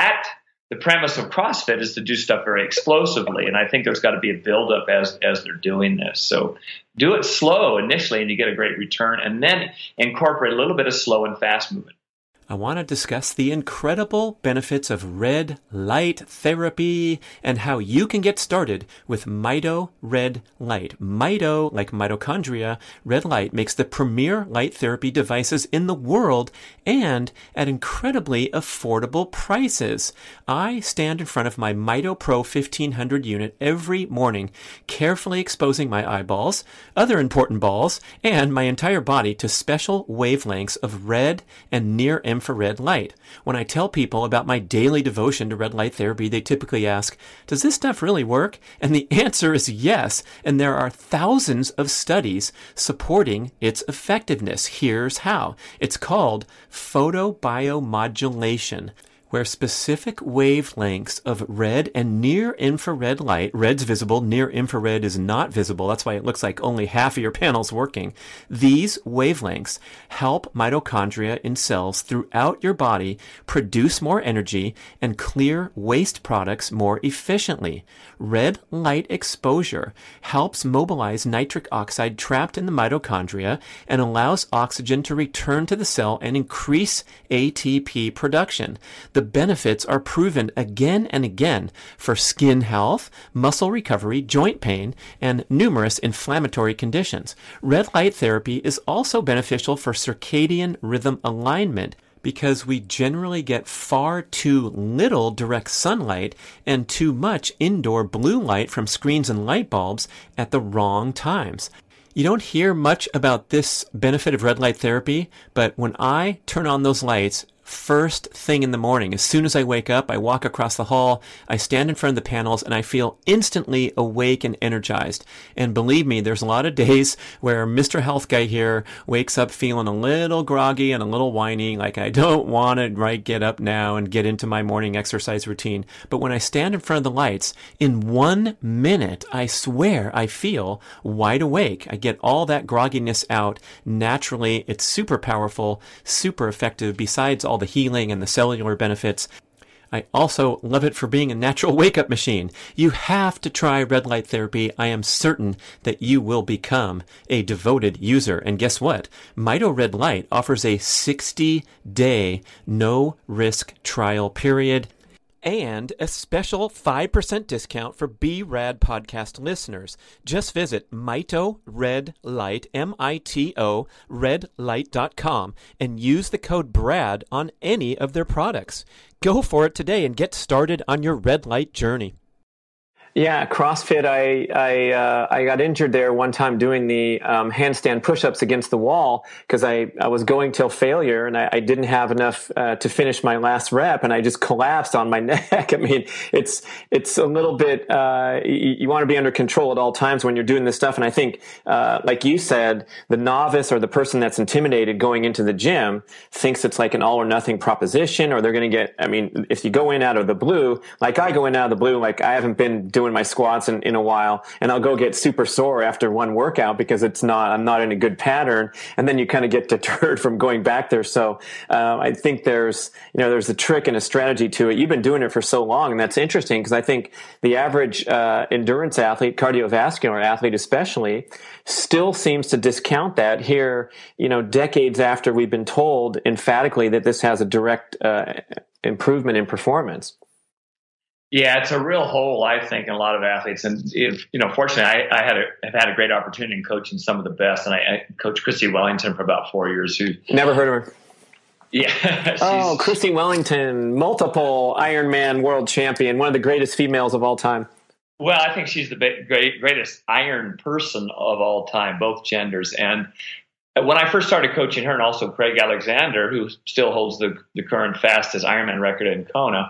the premise of CrossFit is to do stuff very explosively, and I think there's got to be a buildup as they're doing this. So do it slow initially, and you get a great return, and then incorporate a little bit of slow and fast movement. I want to discuss the incredible benefits of red light therapy and how you can get started with Mito Red Light. Mito, like mitochondria, red light makes the premier light therapy devices in the world, and at incredibly affordable prices. I stand in front of my Mito Pro 1500 unit every morning, carefully exposing my eyeballs, other important balls, and my entire body to special wavelengths of red and near infrared light. When I tell people about my daily devotion to red light therapy, they typically ask, "Does this stuff really work?" And the answer is yes, and there are thousands of studies supporting its effectiveness. Here's how. It's called photobiomodulation, where specific wavelengths of red and near-infrared light — red's visible, near-infrared is not visible, that's why it looks like only half of your panel's working — these wavelengths help mitochondria in cells throughout your body produce more energy and clear waste products more efficiently. Red light exposure helps mobilize nitric oxide trapped in the mitochondria and allows oxygen to return to the cell and increase ATP production. The benefits are proven again and again for skin health, muscle recovery, joint pain, and numerous inflammatory conditions. Red light therapy is also beneficial for circadian rhythm alignment, because we generally get far too little direct sunlight and too much indoor blue light from screens and light bulbs at the wrong times. You don't hear much about this benefit of red light therapy, but when I turn on those lights first thing in the morning, as soon as I wake up, I walk across the hall, I stand in front of the panels, and I feel instantly awake and energized. And believe me, there's a lot of days where Mr. Health Guy here wakes up feeling a little groggy and a little whiny, like I don't want to get up now and get into my morning exercise routine. But when I stand in front of the lights, in 1 minute, I swear I feel wide awake. I get all that grogginess out naturally. It's super powerful, super effective, besides all the healing and the cellular benefits. I also love it for being a natural wake-up machine. You have to try red light therapy. I am certain that you will become a devoted user. And guess what? Mito Red Light offers a 60-day no-risk trial period and a special 5% discount for B-Rad podcast listeners. Just visit Mito Red Light, M-I-T-O, redlight.com, and use the code BRAD on any of their products. Go for it today and get started on your red light journey. Yeah, CrossFit. I got injured there one time doing the handstand push-ups against the wall because I was going till failure and I didn't have enough to finish my last rep and I just collapsed on my neck. I mean, it's a little bit. You want to be under control at all times when you're doing this stuff. And I think, like you said, the novice or the person that's intimidated going into the gym thinks it's like an all or nothing proposition, or they're going to get. I mean, if you go in out of the blue, like I go in out of the blue, like I haven't been doing my squats in a while, and I'll go get super sore after one workout because I'm not in a good pattern, and then you kind of get deterred from going back there. So I think there's a trick and a strategy to it. You've been doing it for so long, and that's interesting because I think the average endurance athlete, cardiovascular athlete especially, still seems to discount that here, decades after we've been told emphatically that this has a direct improvement in performance. Yeah, it's a real hole, I think, in a lot of athletes. And, fortunately, I've had a great opportunity in coaching some of the best. And I coached Christy Wellington for about 4 years. Never heard of her. Yeah. Christy Wellington, multiple Ironman world champion, one of the greatest females of all time. Well, I think she's the greatest iron person of all time, both genders. And when I first started coaching her, and also Craig Alexander, who still holds the current fastest Ironman record in Kona,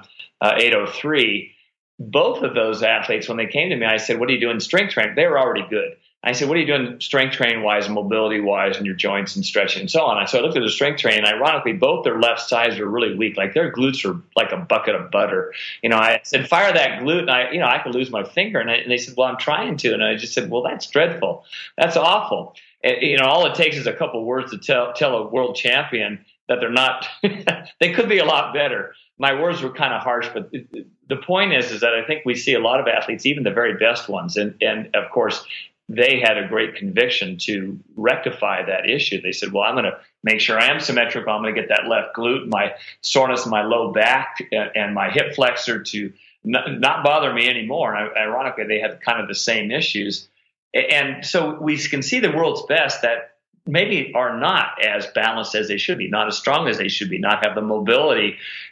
8:03, both of those athletes, when they came to me, I said, what are you doing strength training? They were already good. I said, what are you doing strength training wise and mobility wise and your joints and stretching and so on? So I looked at the strength training, and ironically, both their left sides were really weak. Like their glutes are like a bucket of butter. I said, fire that glute, and I could lose my finger. And they said, well, I'm trying to. And I just said, well, that's dreadful. That's awful. All it takes is a couple words to tell a world champion that they're not, they could be a lot better. My words were kind of harsh, but the point is that I think we see a lot of athletes, even the very best ones. And of course, they had a great conviction to rectify that issue. They said, well, I'm going to make sure I am symmetrical. I'm going to get that left glute, my soreness in my low back and my hip flexor to not bother me anymore. And ironically, they had kind of the same issues. And so we can see the world's best that maybe are not as balanced as they should be, not as strong as they should be, not have the mobility.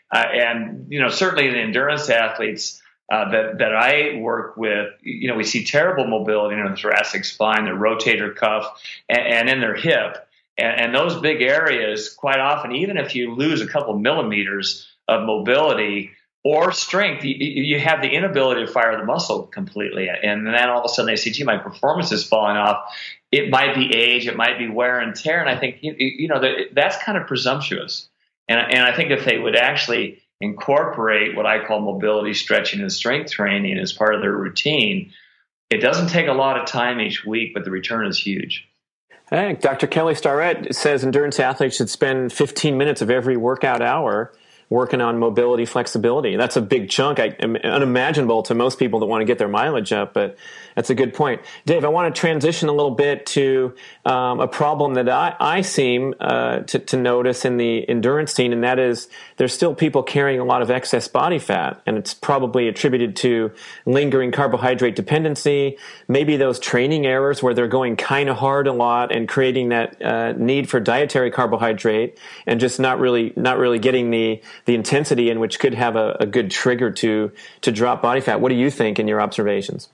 And certainly the endurance athletes that I work with, we see terrible mobility in the thoracic spine, their rotator cuff, and in their hip. And those big areas, quite often, even if you lose a couple millimeters of mobility or strength, you have the inability to fire the muscle completely. And then all of a sudden they say, gee, my performance is falling off. It might be age, it might be wear and tear. And I think, that's kind of presumptuous. And I think if they would actually incorporate what I call mobility, stretching, and strength training as part of their routine, it doesn't take a lot of time each week, but the return is huge. Hey, Dr. Kelly Starrett says endurance athletes should spend 15 minutes of every workout hour working on mobility, flexibility. That's a big chunk, unimaginable to most people that want to get their mileage up, but that's a good point. Dave, I want to transition a little bit to a problem that I seem to notice in the endurance scene, and that is there's still people carrying a lot of excess body fat, and it's probably attributed to lingering carbohydrate dependency, maybe those training errors where they're going kind of hard a lot and creating that need for dietary carbohydrate and just not really getting the intensity in which could have a good trigger to drop body fat. What do you think in your observations?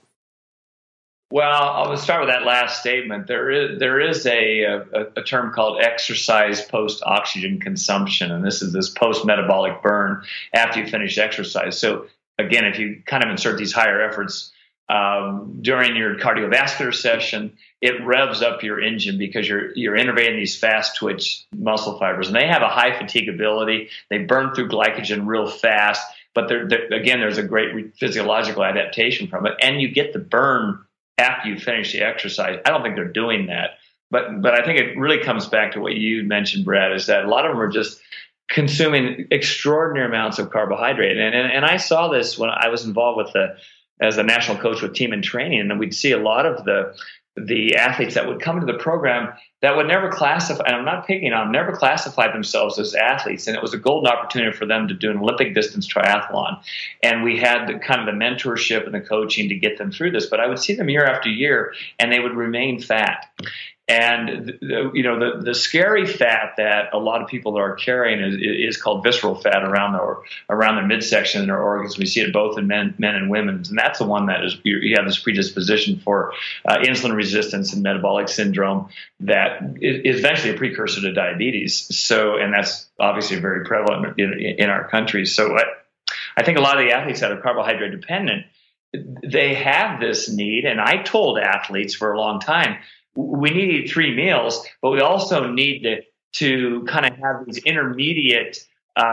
Well, I'll start with that last statement. There is a term called exercise post-oxygen consumption, and this is this post-metabolic burn after you finish exercise. So again, if you kind of insert these higher efforts during your cardiovascular session, it revs up your engine because you're innervating these fast twitch muscle fibers, and they have a high fatigability. They burn through glycogen real fast, but there's a great physiological adaptation from it, and you get the burn after you finish the exercise. I don't think they're doing that, but I think it really comes back to what you mentioned, Brad, is that a lot of them are just consuming extraordinary amounts of carbohydrate, and I saw this when I was involved as a national coach with Team in Training, and we'd see a lot of the athletes that would come into the program that would never classify, and I'm not picking on them, never classified themselves as athletes. And it was a golden opportunity for them to do an Olympic distance triathlon. And we had the mentorship and the coaching to get them through this. But I would see them year after year, and they would remain fat. And the scary fat that a lot of people are carrying is called visceral fat around their midsection and their organs. We see it both in men and women, and that's the one that is you have this predisposition for insulin resistance and metabolic syndrome that is eventually a precursor to diabetes. So, and that's obviously very prevalent in our country. So, I think a lot of the athletes that are carbohydrate dependent, they have this need, and I told athletes for a long time, we need to eat 3 meals, but we also need to kind of have these intermediate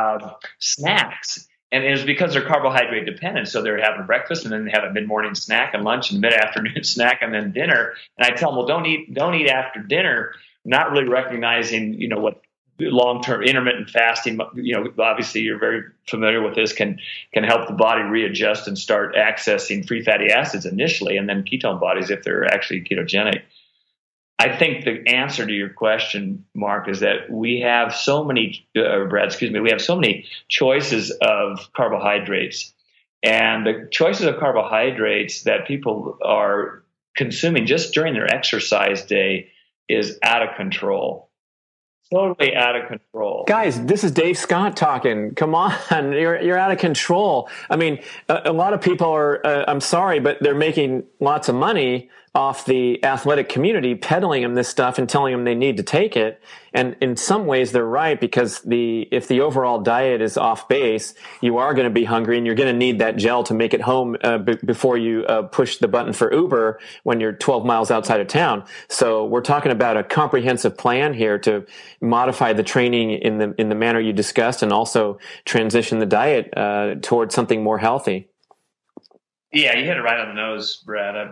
snacks. And it was because they're carbohydrate dependent. So they're having breakfast, and then they have a mid-morning snack and lunch and mid-afternoon snack and then dinner. And I tell them, well, don't eat after dinner, not really recognizing, what long-term intermittent fasting, obviously you're very familiar with this, can help the body readjust and start accessing free fatty acids initially, and then ketone bodies if they're actually ketogenic. I think the answer to your question, Mark, is that we have so many, Brad, we have so many choices of carbohydrates, and the choices of carbohydrates that people are consuming just during their exercise day is out of control. Totally out of control. Guys, this is Dave Scott talking. Come on, you're out of control. I mean, a lot of people are, I'm sorry, but they're making lots of money off the athletic community, peddling them this stuff and telling them they need to take it. And in some ways they're right, because if the overall diet is off base, you are going to be hungry and you're going to need that gel to make it home before you push the button for Uber when you're 12 miles outside of town. So we're talking about a comprehensive plan here to modify the training in the manner you discussed, and also transition the diet towards something more healthy. Yeah, you hit it right on the nose, Brad.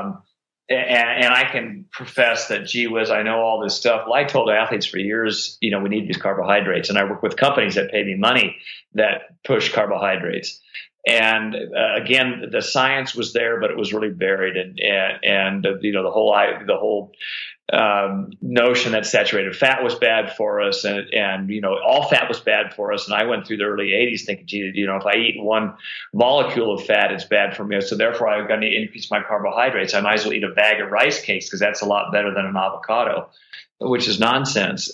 And I can profess that, gee whiz, I know all this stuff. Well, I told athletes for years, we need these carbohydrates. And I work with companies that pay me money that push carbohydrates. And again, the science was there, but it was really buried. And the whole notion that saturated fat was bad for us, and all fat was bad for us. And I went through the early 80s thinking, gee, if I eat one molecule of fat, it's bad for me. So therefore, I'm going to increase my carbohydrates. I might as well eat a bag of rice cakes because that's a lot better than an avocado, which is nonsense.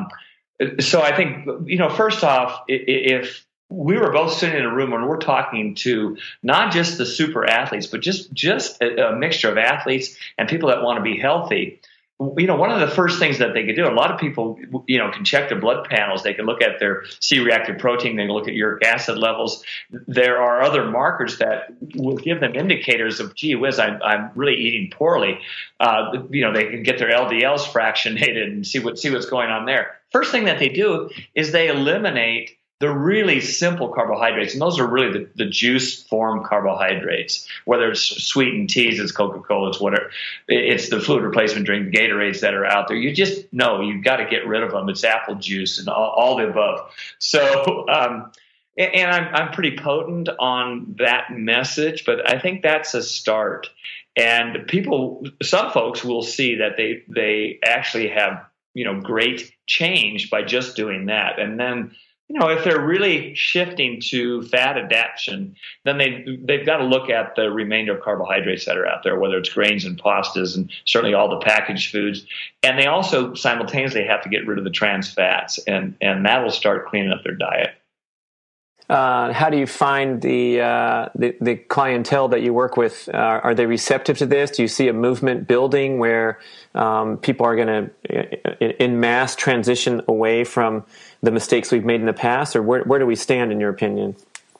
So I think, first off, if we were both sitting in a room and we're talking to not just the super athletes, but just a mixture of athletes and people that want to be healthy. One of the first things that they could do, a lot of people, can check their blood panels. They can look at their C-reactive protein. They can look at uric acid levels. There are other markers that will give them indicators of, gee whiz, I'm really eating poorly. They can get their LDLs fractionated and see what's going on there. First thing that they do is they eliminate the really simple carbohydrates, and those are really the juice form carbohydrates, whether it's sweetened teas, it's Coca-Cola, it's whatever, it's the fluid replacement drink, Gatorades that are out there. You just know you've got to get rid of them. It's apple juice and all the above. So, and I'm pretty potent on that message, but I think that's a start. And some folks will see that they actually have, great change by just doing that. And then, if they're really shifting to fat adaptation, then they've got to look at the remainder of carbohydrates that are out there, whether it's grains and pastas and certainly all the packaged foods. And they also simultaneously have to get rid of the trans fats, and that will start cleaning up their diet. How do you find the clientele that you work with? Are they receptive to this? Do you see a movement building where people are going to, in mass, transition away from the mistakes we've made in the past, or where do we stand in your opinion?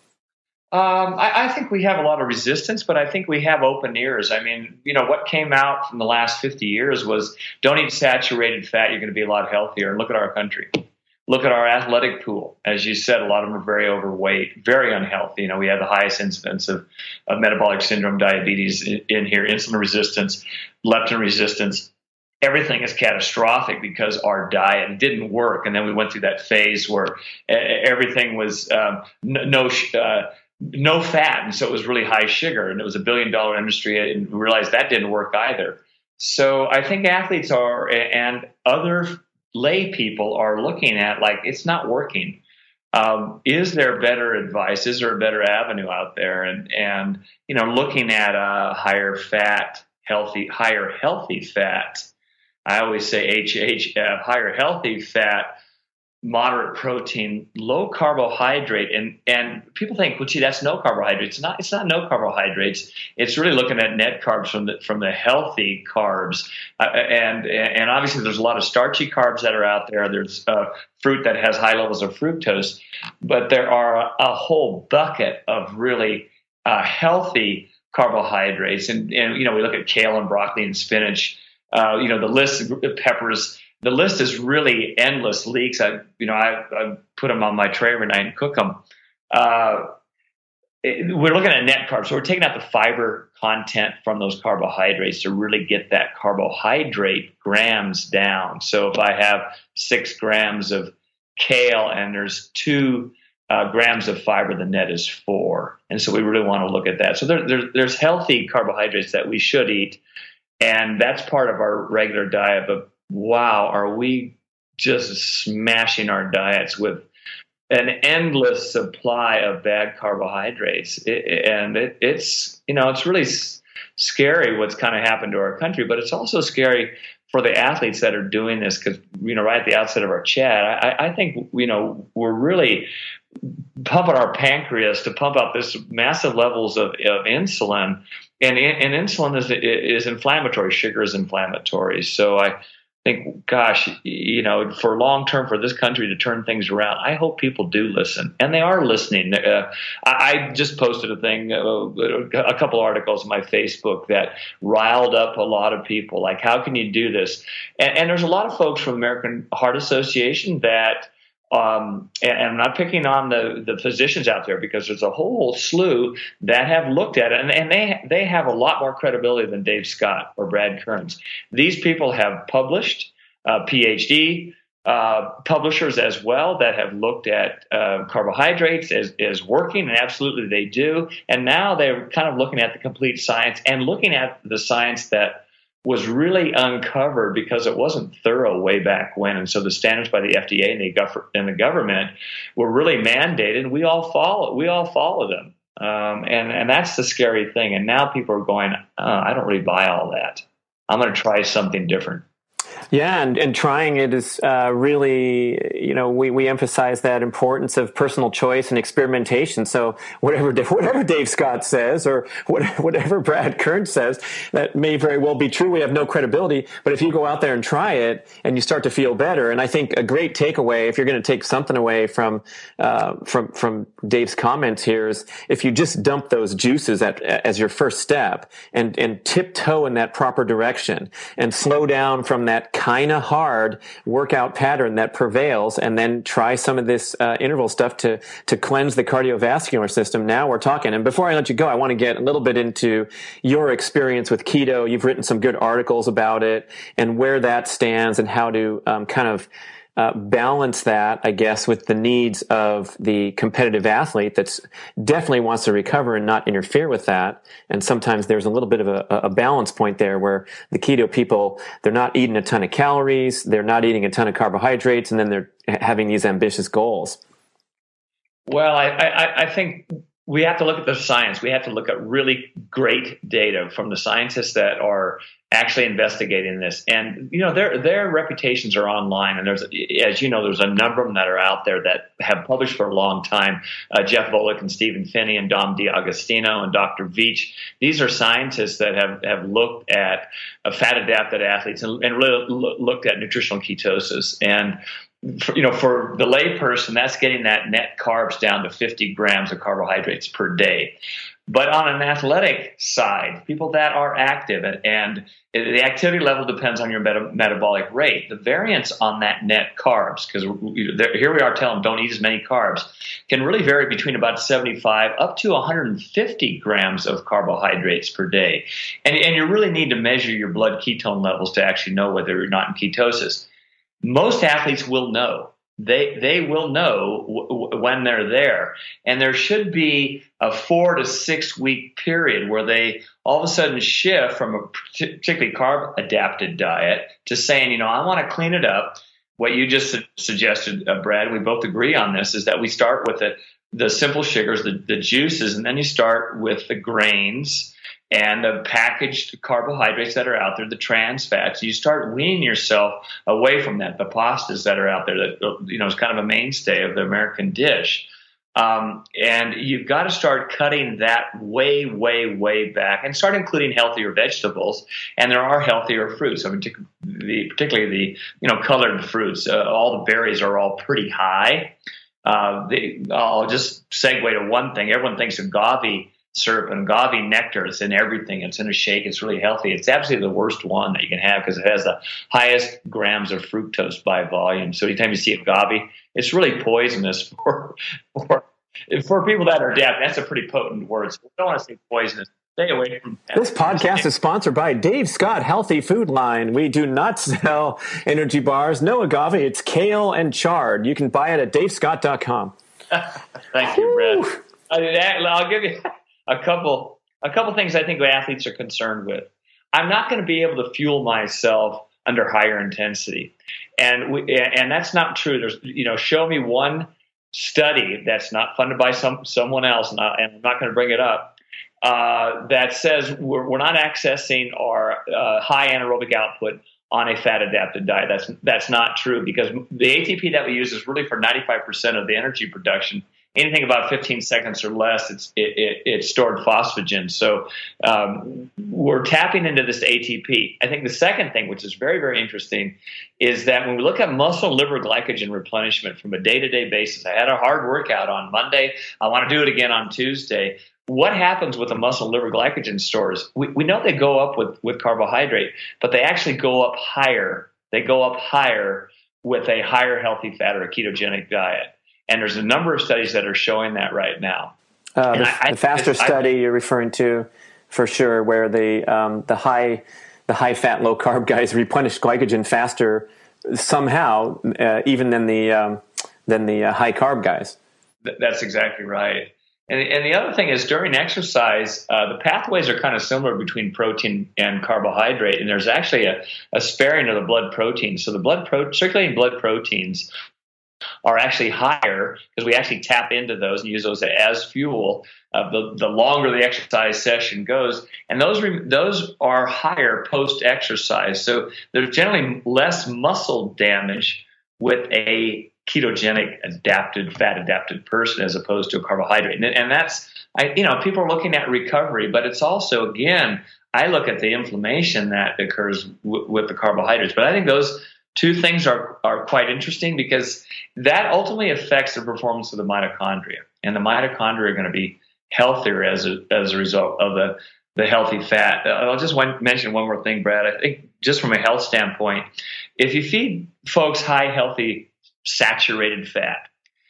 I think we have a lot of resistance, but I think we have open ears. I mean, what came out from the last 50 years was don't eat saturated fat. You're going to be a lot healthier. And look at our country. Look at our athletic pool. As you said, a lot of them are very overweight, very unhealthy. We have the highest incidence of metabolic syndrome, diabetes in here, insulin resistance, leptin resistance. Everything is catastrophic because our diet didn't work. And then we went through that phase where everything was no fat. And so it was really high sugar. And it was $1 billion industry. And we realized that didn't work either. So I think athletes and other lay people are looking at, like, it's not working. Is there better advice? Is there a better avenue out there? And looking at a higher healthy fat I always say HH, higher healthy fat, moderate protein, low carbohydrate, and people think, well, gee, that's no carbohydrates. It's not no carbohydrates. It's really looking at net carbs from the healthy carbs, and obviously there's a lot of starchy carbs that are out there. There's fruit that has high levels of fructose, but there are a whole bucket of really healthy carbohydrates, and we look at kale and broccoli and spinach. The list of peppers. The list is really endless. Leeks. I put them on my tray every night and cook them. We're looking at net carbs, so we're taking out the fiber content from those carbohydrates to really get that carbohydrate grams down. So if I have 6 grams of kale and there's 2 grams of fiber, the net is 4. And so we really want to look at that. So there's healthy carbohydrates that we should eat, and that's part of our regular diet. But wow, are we just smashing our diets with an endless supply of bad carbohydrates? It's really scary what's kind of happened to our country, but it's also scary for the athletes that are doing this, because right at the outset of our chat, I think we're really pumping our pancreas to pump out this massive levels of insulin, and insulin is inflammatory. Sugar is inflammatory. So I think, gosh, for long term, for this country to turn things around, I hope people do listen, and they are listening. I just posted a thing, a couple articles on my Facebook that riled up a lot of people. Like, how can you do this? And there's a lot of folks from American Heart Association that. And I'm not picking on the physicians out there, because there's a whole slew that have looked at it, and they have a lot more credibility than Dave Scott or Brad Kearns. These people have published, PhD publishers as well, that have looked at carbohydrates as working, and absolutely they do. And now they're kind of looking at the complete science, and looking at the science that was really uncovered because it wasn't thorough way back when. And so the standards by the FDA and the government were really mandated. We all follow them. And that's the scary thing. And now people are going, I don't really buy all that. I'm going to try something different. Yeah, and trying it is really, we emphasize that importance of personal choice and experimentation. So whatever Dave Scott says, or whatever Brad Kearns says, that may very well be true. We have no credibility. But if you go out there and try it, and you start to feel better, and I think a great takeaway, if you're going to take something away from Dave's comments here, is if you just dump those juices as your first step, and tiptoe in that proper direction, and slow down from that kind of hard workout pattern that prevails, and then try some of this interval stuff to cleanse the cardiovascular system. Now we're talking. And before I let you go, I want to get a little bit into your experience with keto. You've written some good articles about it, and where that stands, and how to kind of balance that, I guess, with the needs of the competitive athlete that's definitely wants to recover and not interfere with that. And sometimes there's a little bit of a balance point there, where the keto people, they're not eating a ton of calories, they're not eating a ton of carbohydrates, and then they're having these ambitious goals. Well, I think we have to look at the science. We have to look at really great data from the scientists that are actually investigating this. And, their reputations are online. And there's a number of them that are out there that have published for a long time. Jeff Volek and Stephen Finney and Dom D'Agostino and Dr. Veach. These are scientists that have looked at fat-adapted athletes and really looked at nutritional ketosis. And for the layperson, that's getting that net carbs down to 50 grams of carbohydrates per day. But on an athletic side, people that are active, and the activity level depends on your metabolic rate. The variance on that net carbs, because here we are telling them don't eat as many carbs, can really vary between about 75 up to 150 grams of carbohydrates per day. And you really need to measure your blood ketone levels to actually know whether you're not in ketosis. Most athletes will know. They will know when they're there. And there should be a 4 to 6 week period where they all of a sudden shift from a particularly carb adapted diet to saying, I want to clean it up. What you just suggested, Brad, we both agree on this, is that we start with the simple sugars, the juices, and then you start with the grains and the packaged carbohydrates that are out there, the trans fats. You start weaning yourself away from that, the pastas that are out there that, is kind of a mainstay of the American dish. And you've got to start cutting that way, way, way back and start including healthier vegetables. And there are healthier fruits. I mean, particularly the, colored fruits. All the berries are all pretty high. I'll just segue to one thing. Everyone thinks agave syrup and agave nectar is in everything. It's in a shake. It's really healthy. It's absolutely the worst one that you can have because it has the highest grams of fructose by volume. So anytime you see agave, it's really poisonous for people that are deaf. That's a pretty potent word. So we don't want to say poisonous. Stay away from that. This podcast is sponsored by Dave Scott Healthy Food Line. We do not sell energy bars. No agave. It's kale and chard. You can buy it at davescott.com. Thank you, Brad. I'll give you a couple things I think athletes are concerned with. I'm not going to be able to fuel myself under higher intensity, and that's not true. There's show me one study that's not funded by someone else, and I'm not going to bring it up, that says we're not accessing our high anaerobic output on a fat adapted diet. That's not true, because the ATP that we use is really for 95% of the energy production. Anything about 15 seconds or less, it's stored phosphagen. So we're tapping into this ATP. I think the second thing, which is very, very interesting, is that when we look at muscle liver glycogen replenishment from a day-to-day basis, I had a hard workout on Monday. I want to do it again on Tuesday. What happens with the muscle liver glycogen stores? We know they go up with carbohydrate, but they actually go up higher. They go up higher with a higher healthy fat or a ketogenic diet. And there's a number of studies that are showing that right now. The FASTER study you're referring to, for sure, where the high fat, low carb guys replenish glycogen faster somehow, even than the high carb guys. That's exactly right. And the other thing is, during exercise, the pathways are kind of similar between protein and carbohydrate, and there's actually a sparing of the blood proteins. So the circulating blood proteins are actually higher because we actually tap into those and use those as fuel the longer the exercise session goes. And those are higher post-exercise. So there's generally less muscle damage with a ketogenic fat adapted person as opposed to a carbohydrate. And that's, people are looking at recovery, but it's also, again, I look at the inflammation that occurs with the carbohydrates. But I think those two things are quite interesting because that ultimately affects the performance of the mitochondria. And the mitochondria are going to be healthier as a result of the healthy fat. I'll just mention one more thing, Brad. I think just from a health standpoint, if you feed folks high, healthy, saturated fat,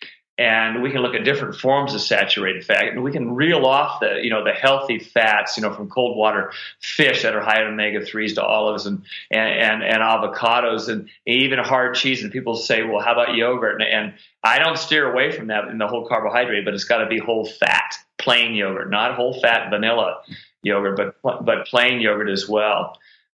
and we can look at different forms of saturated fat, and we can reel off the healthy fats, from cold water fish that are high in omega-3s to olives and avocados and even hard cheese. And people say, well, how about yogurt? And I don't steer away from that in the whole carbohydrate, but it's got to be whole fat, plain yogurt, not whole fat vanilla yogurt, but plain yogurt as well.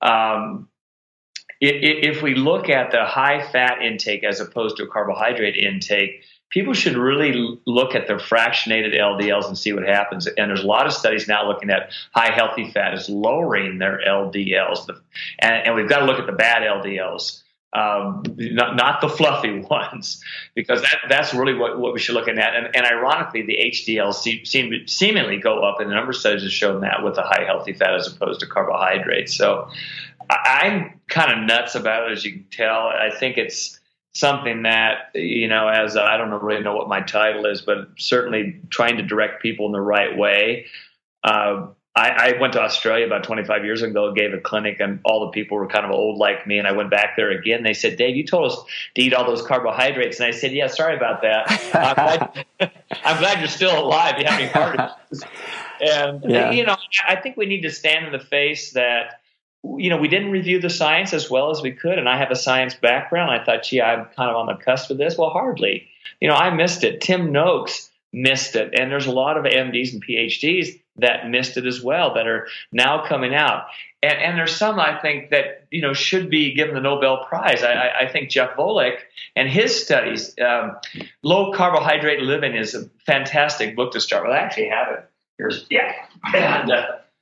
If we look at the high fat intake as opposed to a carbohydrate intake, people should really look at their fractionated LDLs and see what happens. And there's a lot of studies now looking at high healthy fat is lowering their LDLs. And we've got to look at the bad LDLs, not the fluffy ones, because that's really what we should look at. And ironically, the HDLs seemingly go up, and a number of studies have shown that with the high healthy fat as opposed to carbohydrates. So I'm kind of nuts about it, as you can tell. I think it's something that, as I don't really know what my title is, but certainly trying to direct people in the right way. I went to Australia about 25 years ago, gave a clinic, and all the people were kind of old like me. And I went back there again. They said, Dave, you told us to eat all those carbohydrates. And I said, yeah, sorry about that. I'm glad you're still alive. You have any heart issues. And, I think we need to stand in the face that, we didn't review the science as well as we could. And I have a science background. I thought, gee, I'm kind of on the cusp of this. Well, hardly. I missed it. Tim Noakes missed it. And there's a lot of MDs and PhDs that missed it as well that are now coming out. And there's some, I think, that, should be given the Nobel Prize. I think Jeff Volek and his studies, Low Carbohydrate Living is a fantastic book to start with. I actually have it. Here's, yeah. And,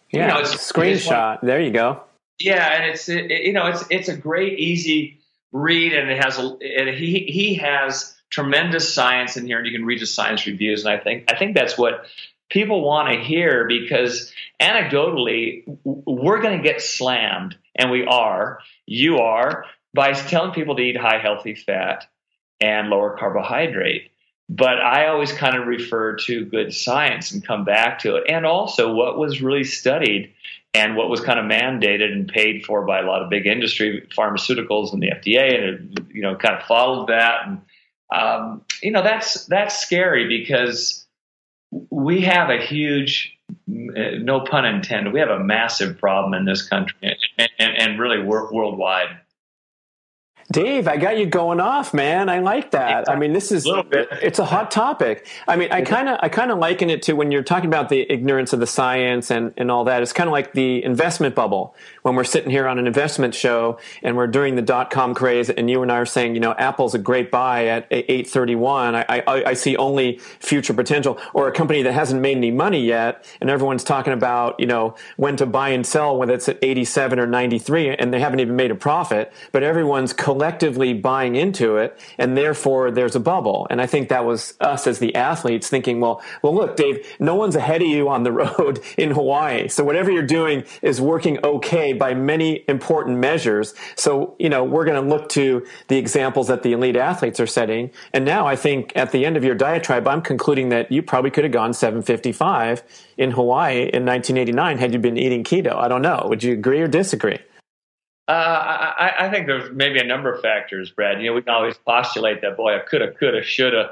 Yeah, screenshot. There you go. Yeah, and it's a great, easy read, and he has tremendous science in here, and you can read his science reviews. And I think that's what people want to hear, because anecdotally, we're going to get slammed, and you are, by telling people to eat high healthy fat and lower carbohydrate. But I always kind of refer to good science and come back to it, and also what was really studied and what was kind of mandated and paid for by a lot of big industry, pharmaceuticals and the FDA, and kind of followed that. And that's scary, because we have a huge, no pun intended, we have a massive problem in this country and really worldwide. Dave, I got you going off, man. I like that. I mean, it's a hot topic. I mean, I kind of liken it to when you're talking about the ignorance of the science and all that. It's kind of like the investment bubble when we're sitting here on an investment show and we're during the .com craze, and you and I are saying, Apple's a great buy at 831. I see only future potential, or a company that hasn't made any money yet, and everyone's talking about, when to buy and sell, whether it's at 87 or 93, and they haven't even made a profit, but everyone's collectively buying into it, and therefore there's a bubble. And I think that was us as the athletes thinking, well, look, Dave, no one's ahead of you on the road in Hawaii. So whatever you're doing is working okay by many important measures. So, we're going to look to the examples that the elite athletes are setting. And now I think at the end of your diatribe, I'm concluding that you probably could have gone 755 in Hawaii in 1989 had you been eating keto. I don't know. Would you agree or disagree? I think there's maybe a number of factors, Brad. We can always postulate that, boy, I coulda, shoulda.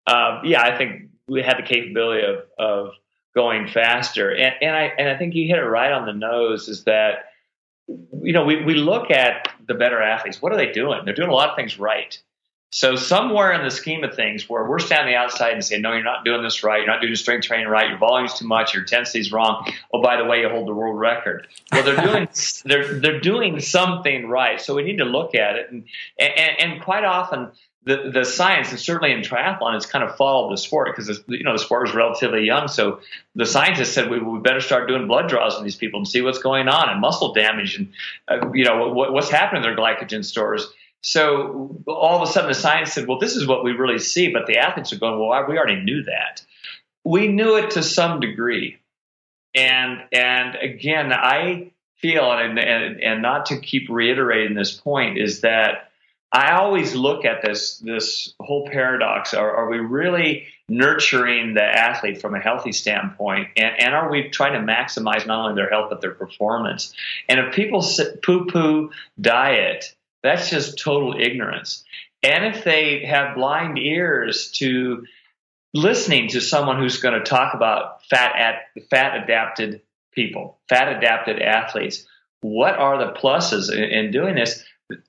I think we had the capability of going faster, and I think you hit it right on the nose. Is that we look at the better athletes. What are they doing? They're doing a lot of things right. So somewhere in the scheme of things, where we're standing outside and saying, no, you're not doing this right. You're not doing strength training right. Your volume's too much. Your intensity's wrong. Oh, by the way, you hold the world record. Well, they're doing something right. So we need to look at it. And quite often the science, and certainly in triathlon, has kind of followed the sport, because the sport was relatively young. So the scientists said we better start doing blood draws on these people and see what's going on, and muscle damage, and what's happening in their glycogen stores. So all of a sudden the science said, well, this is what we really see. But the athletes are going, well, we already knew that. We knew it to some degree. And again, I feel, and not to keep reiterating this point, is that I always look at this whole paradox. Are we really nurturing the athlete from a healthy standpoint? And are we trying to maximize not only their health, but their performance? And if people poo-poo diet, that's just total ignorance. And if they have blind ears to listening to someone who's going to talk about fat-adapted people, fat-adapted athletes, what are the pluses in doing this?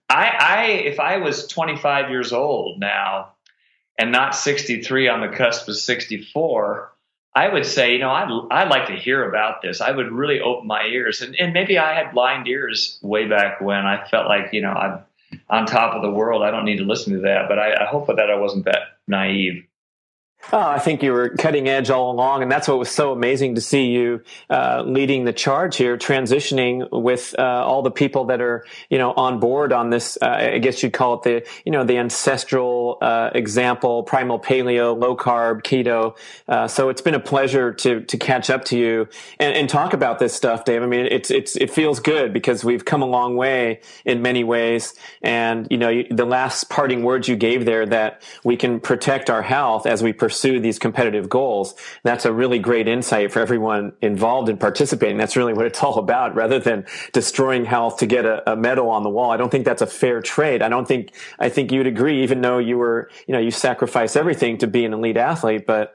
If I was 25 years old now and not 63 on the cusp of 64, I would say, I'd like to hear about this. I would really open my ears. And maybe I had blind ears way back when. I felt like, I'm on top of the world. I don't need to listen to that. But I hope that I wasn't that naive. Oh, I think you were cutting edge all along, and that's what was so amazing to see you leading the charge here, transitioning with all the people that are, on board on this. I guess you'd call it the ancestral example, primal paleo, low carb, keto. So it's been a pleasure to catch up to you and talk about this stuff, Dave. I mean, it feels good because we've come a long way in many ways, and the last parting words you gave there, that we can protect our health as we pursue these competitive goals. That's a really great insight for everyone involved in participating. That's really what it's all about, rather than destroying health to get a medal on the wall. I don't think that's a fair trade. I think you'd agree, even though you sacrifice everything to be an elite athlete. But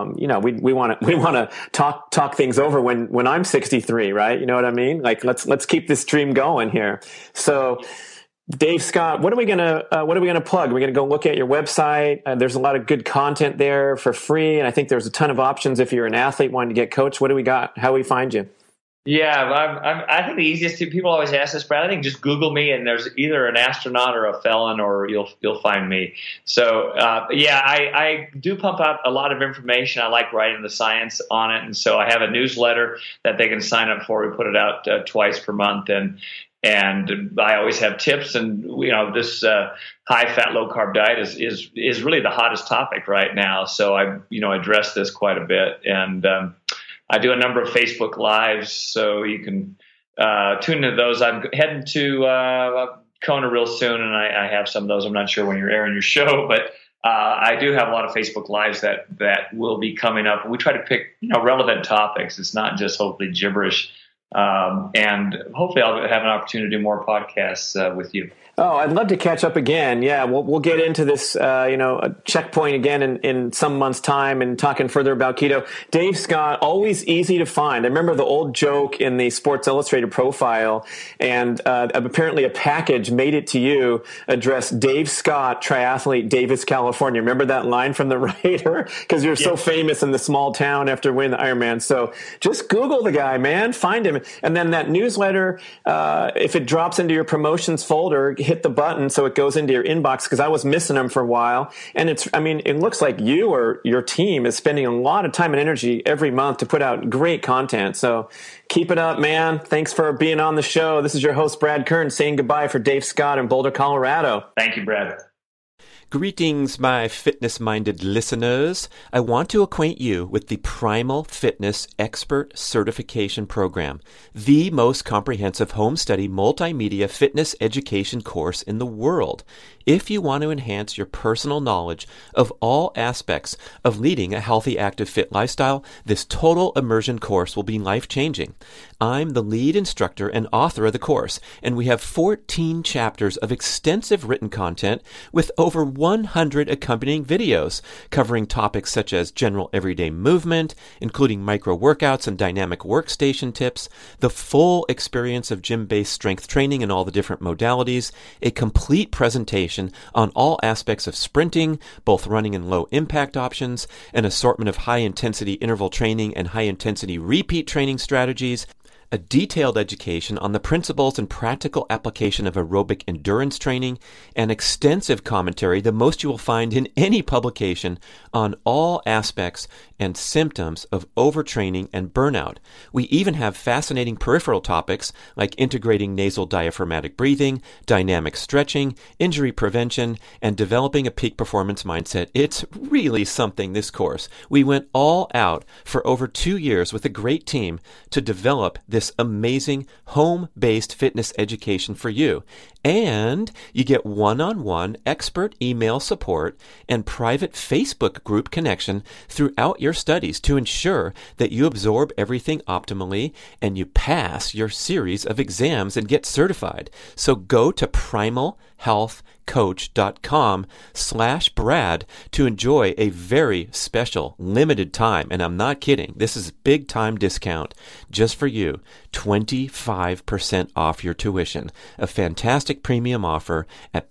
we want to talk things over when I'm 63, right? You know what I mean? Like let's keep this dream going here. So, Dave Scott, what are we gonna plug? We're gonna go look at your website. There's a lot of good content there for free, and I think there's a ton of options if you're an athlete wanting to get coached. What do we got? How do we find you? Yeah, I think the easiest thing, people always ask this, Brad. I think just Google me, and there's either an astronaut or a felon, or you'll find me. So I do pump out a lot of information. I like writing the science on it, and so I have a newsletter that they can sign up for. We put it out twice per month, and I always have tips. And this high fat, low carb diet is really the hottest topic right now. So I address this quite a bit, and I do a number of Facebook Lives, so you can tune into those. I'm heading to Kona real soon, and I have some of those. I'm not sure when you're airing your show, but I do have a lot of Facebook Lives that will be coming up. We try to pick relevant topics. It's not just hopefully gibberish. And hopefully I'll have an opportunity to do more podcasts with you. Oh, I'd love to catch up again. Yeah, we'll get into this, a checkpoint again in some months' time and talking further about keto. Dave Scott, always easy to find. I remember the old joke in the Sports Illustrated profile, and apparently a package made it to you addressed Dave Scott, triathlete, Davis, California. Remember that line from the writer? Because you're so famous in the small town after winning the Ironman. So just Google the guy, man. Find him. And then that newsletter, if it drops into your promotions folder, hit the button so it goes into your inbox, because I was missing them for a while. And it looks like you or your team is spending a lot of time and energy every month to put out great content. So keep it up, man. Thanks for being on the show. This is your host, Brad Kern, saying goodbye for Dave Scott in Boulder, Colorado. Thank you, Brad. Greetings, my fitness-minded listeners. I want to acquaint you with the Primal Fitness Expert Certification Program, the most comprehensive home study multimedia fitness education course in the world. If you want to enhance your personal knowledge of all aspects of leading a healthy, active, fit lifestyle, this total immersion course will be life-changing. I'm the lead instructor and author of the course, and we have 14 chapters of extensive written content with over 100 accompanying videos covering topics such as general everyday movement, including micro workouts and dynamic workstation tips, the full experience of gym-based strength training in all the different modalities, a complete presentation on all aspects of sprinting, both running and low impact options, an assortment of high intensity interval training and high intensity repeat training strategies, a detailed education on the principles and practical application of aerobic endurance training, and extensive commentary, the most you will find in any publication, on all aspects and symptoms of overtraining and burnout. We even have fascinating peripheral topics like integrating nasal diaphragmatic breathing, dynamic stretching, injury prevention, and developing a peak performance mindset. It's really something, this course. We went all out for over 2 years with a great team to develop this amazing home-based fitness education for you. And you get one-on-one expert email support and private Facebook group connection throughout your studies to ensure that you absorb everything optimally and you pass your series of exams and get certified. So go to primalhealthcoach.com/Brad to enjoy a very special limited time. And I'm not kidding. This is a big time discount just for you. 25% off your tuition. A fantastic premium offer at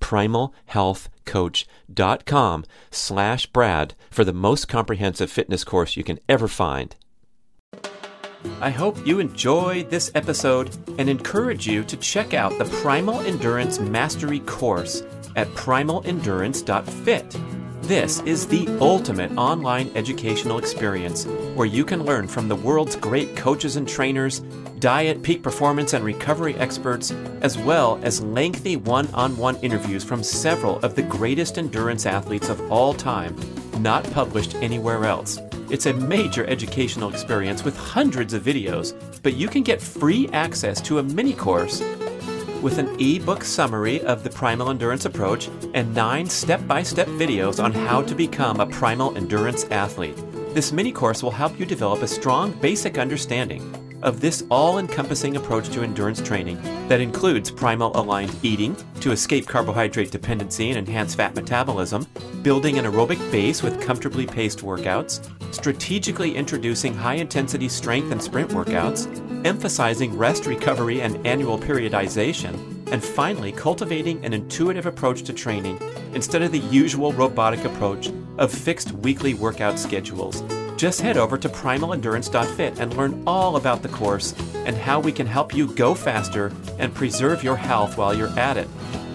primalhealthcoach.com/Brad for the most comprehensive fitness course you can ever find. I hope you enjoyed this episode and encourage you to check out the Primal Endurance Mastery course at primalendurance.fit. This is the ultimate online educational experience where you can learn from the world's great coaches and trainers, diet, peak performance, and recovery experts, as well as lengthy one-on-one interviews from several of the greatest endurance athletes of all time, not published anywhere else. It's a major educational experience with hundreds of videos, but you can get free access to a mini course with an ebook summary of the Primal Endurance approach and 9 step-by-step videos on how to become a Primal Endurance athlete. This mini course will help you develop a strong basic understanding of this all-encompassing approach to endurance training that includes primal-aligned eating to escape carbohydrate dependency and enhance fat metabolism, building an aerobic base with comfortably paced workouts, strategically introducing high-intensity strength and sprint workouts, emphasizing rest, recovery, and annual periodization, and finally, cultivating an intuitive approach to training instead of the usual robotic approach of fixed weekly workout schedules. Just head over to primalendurance.fit and learn all about the course and how we can help you go faster and preserve your health while you're at it.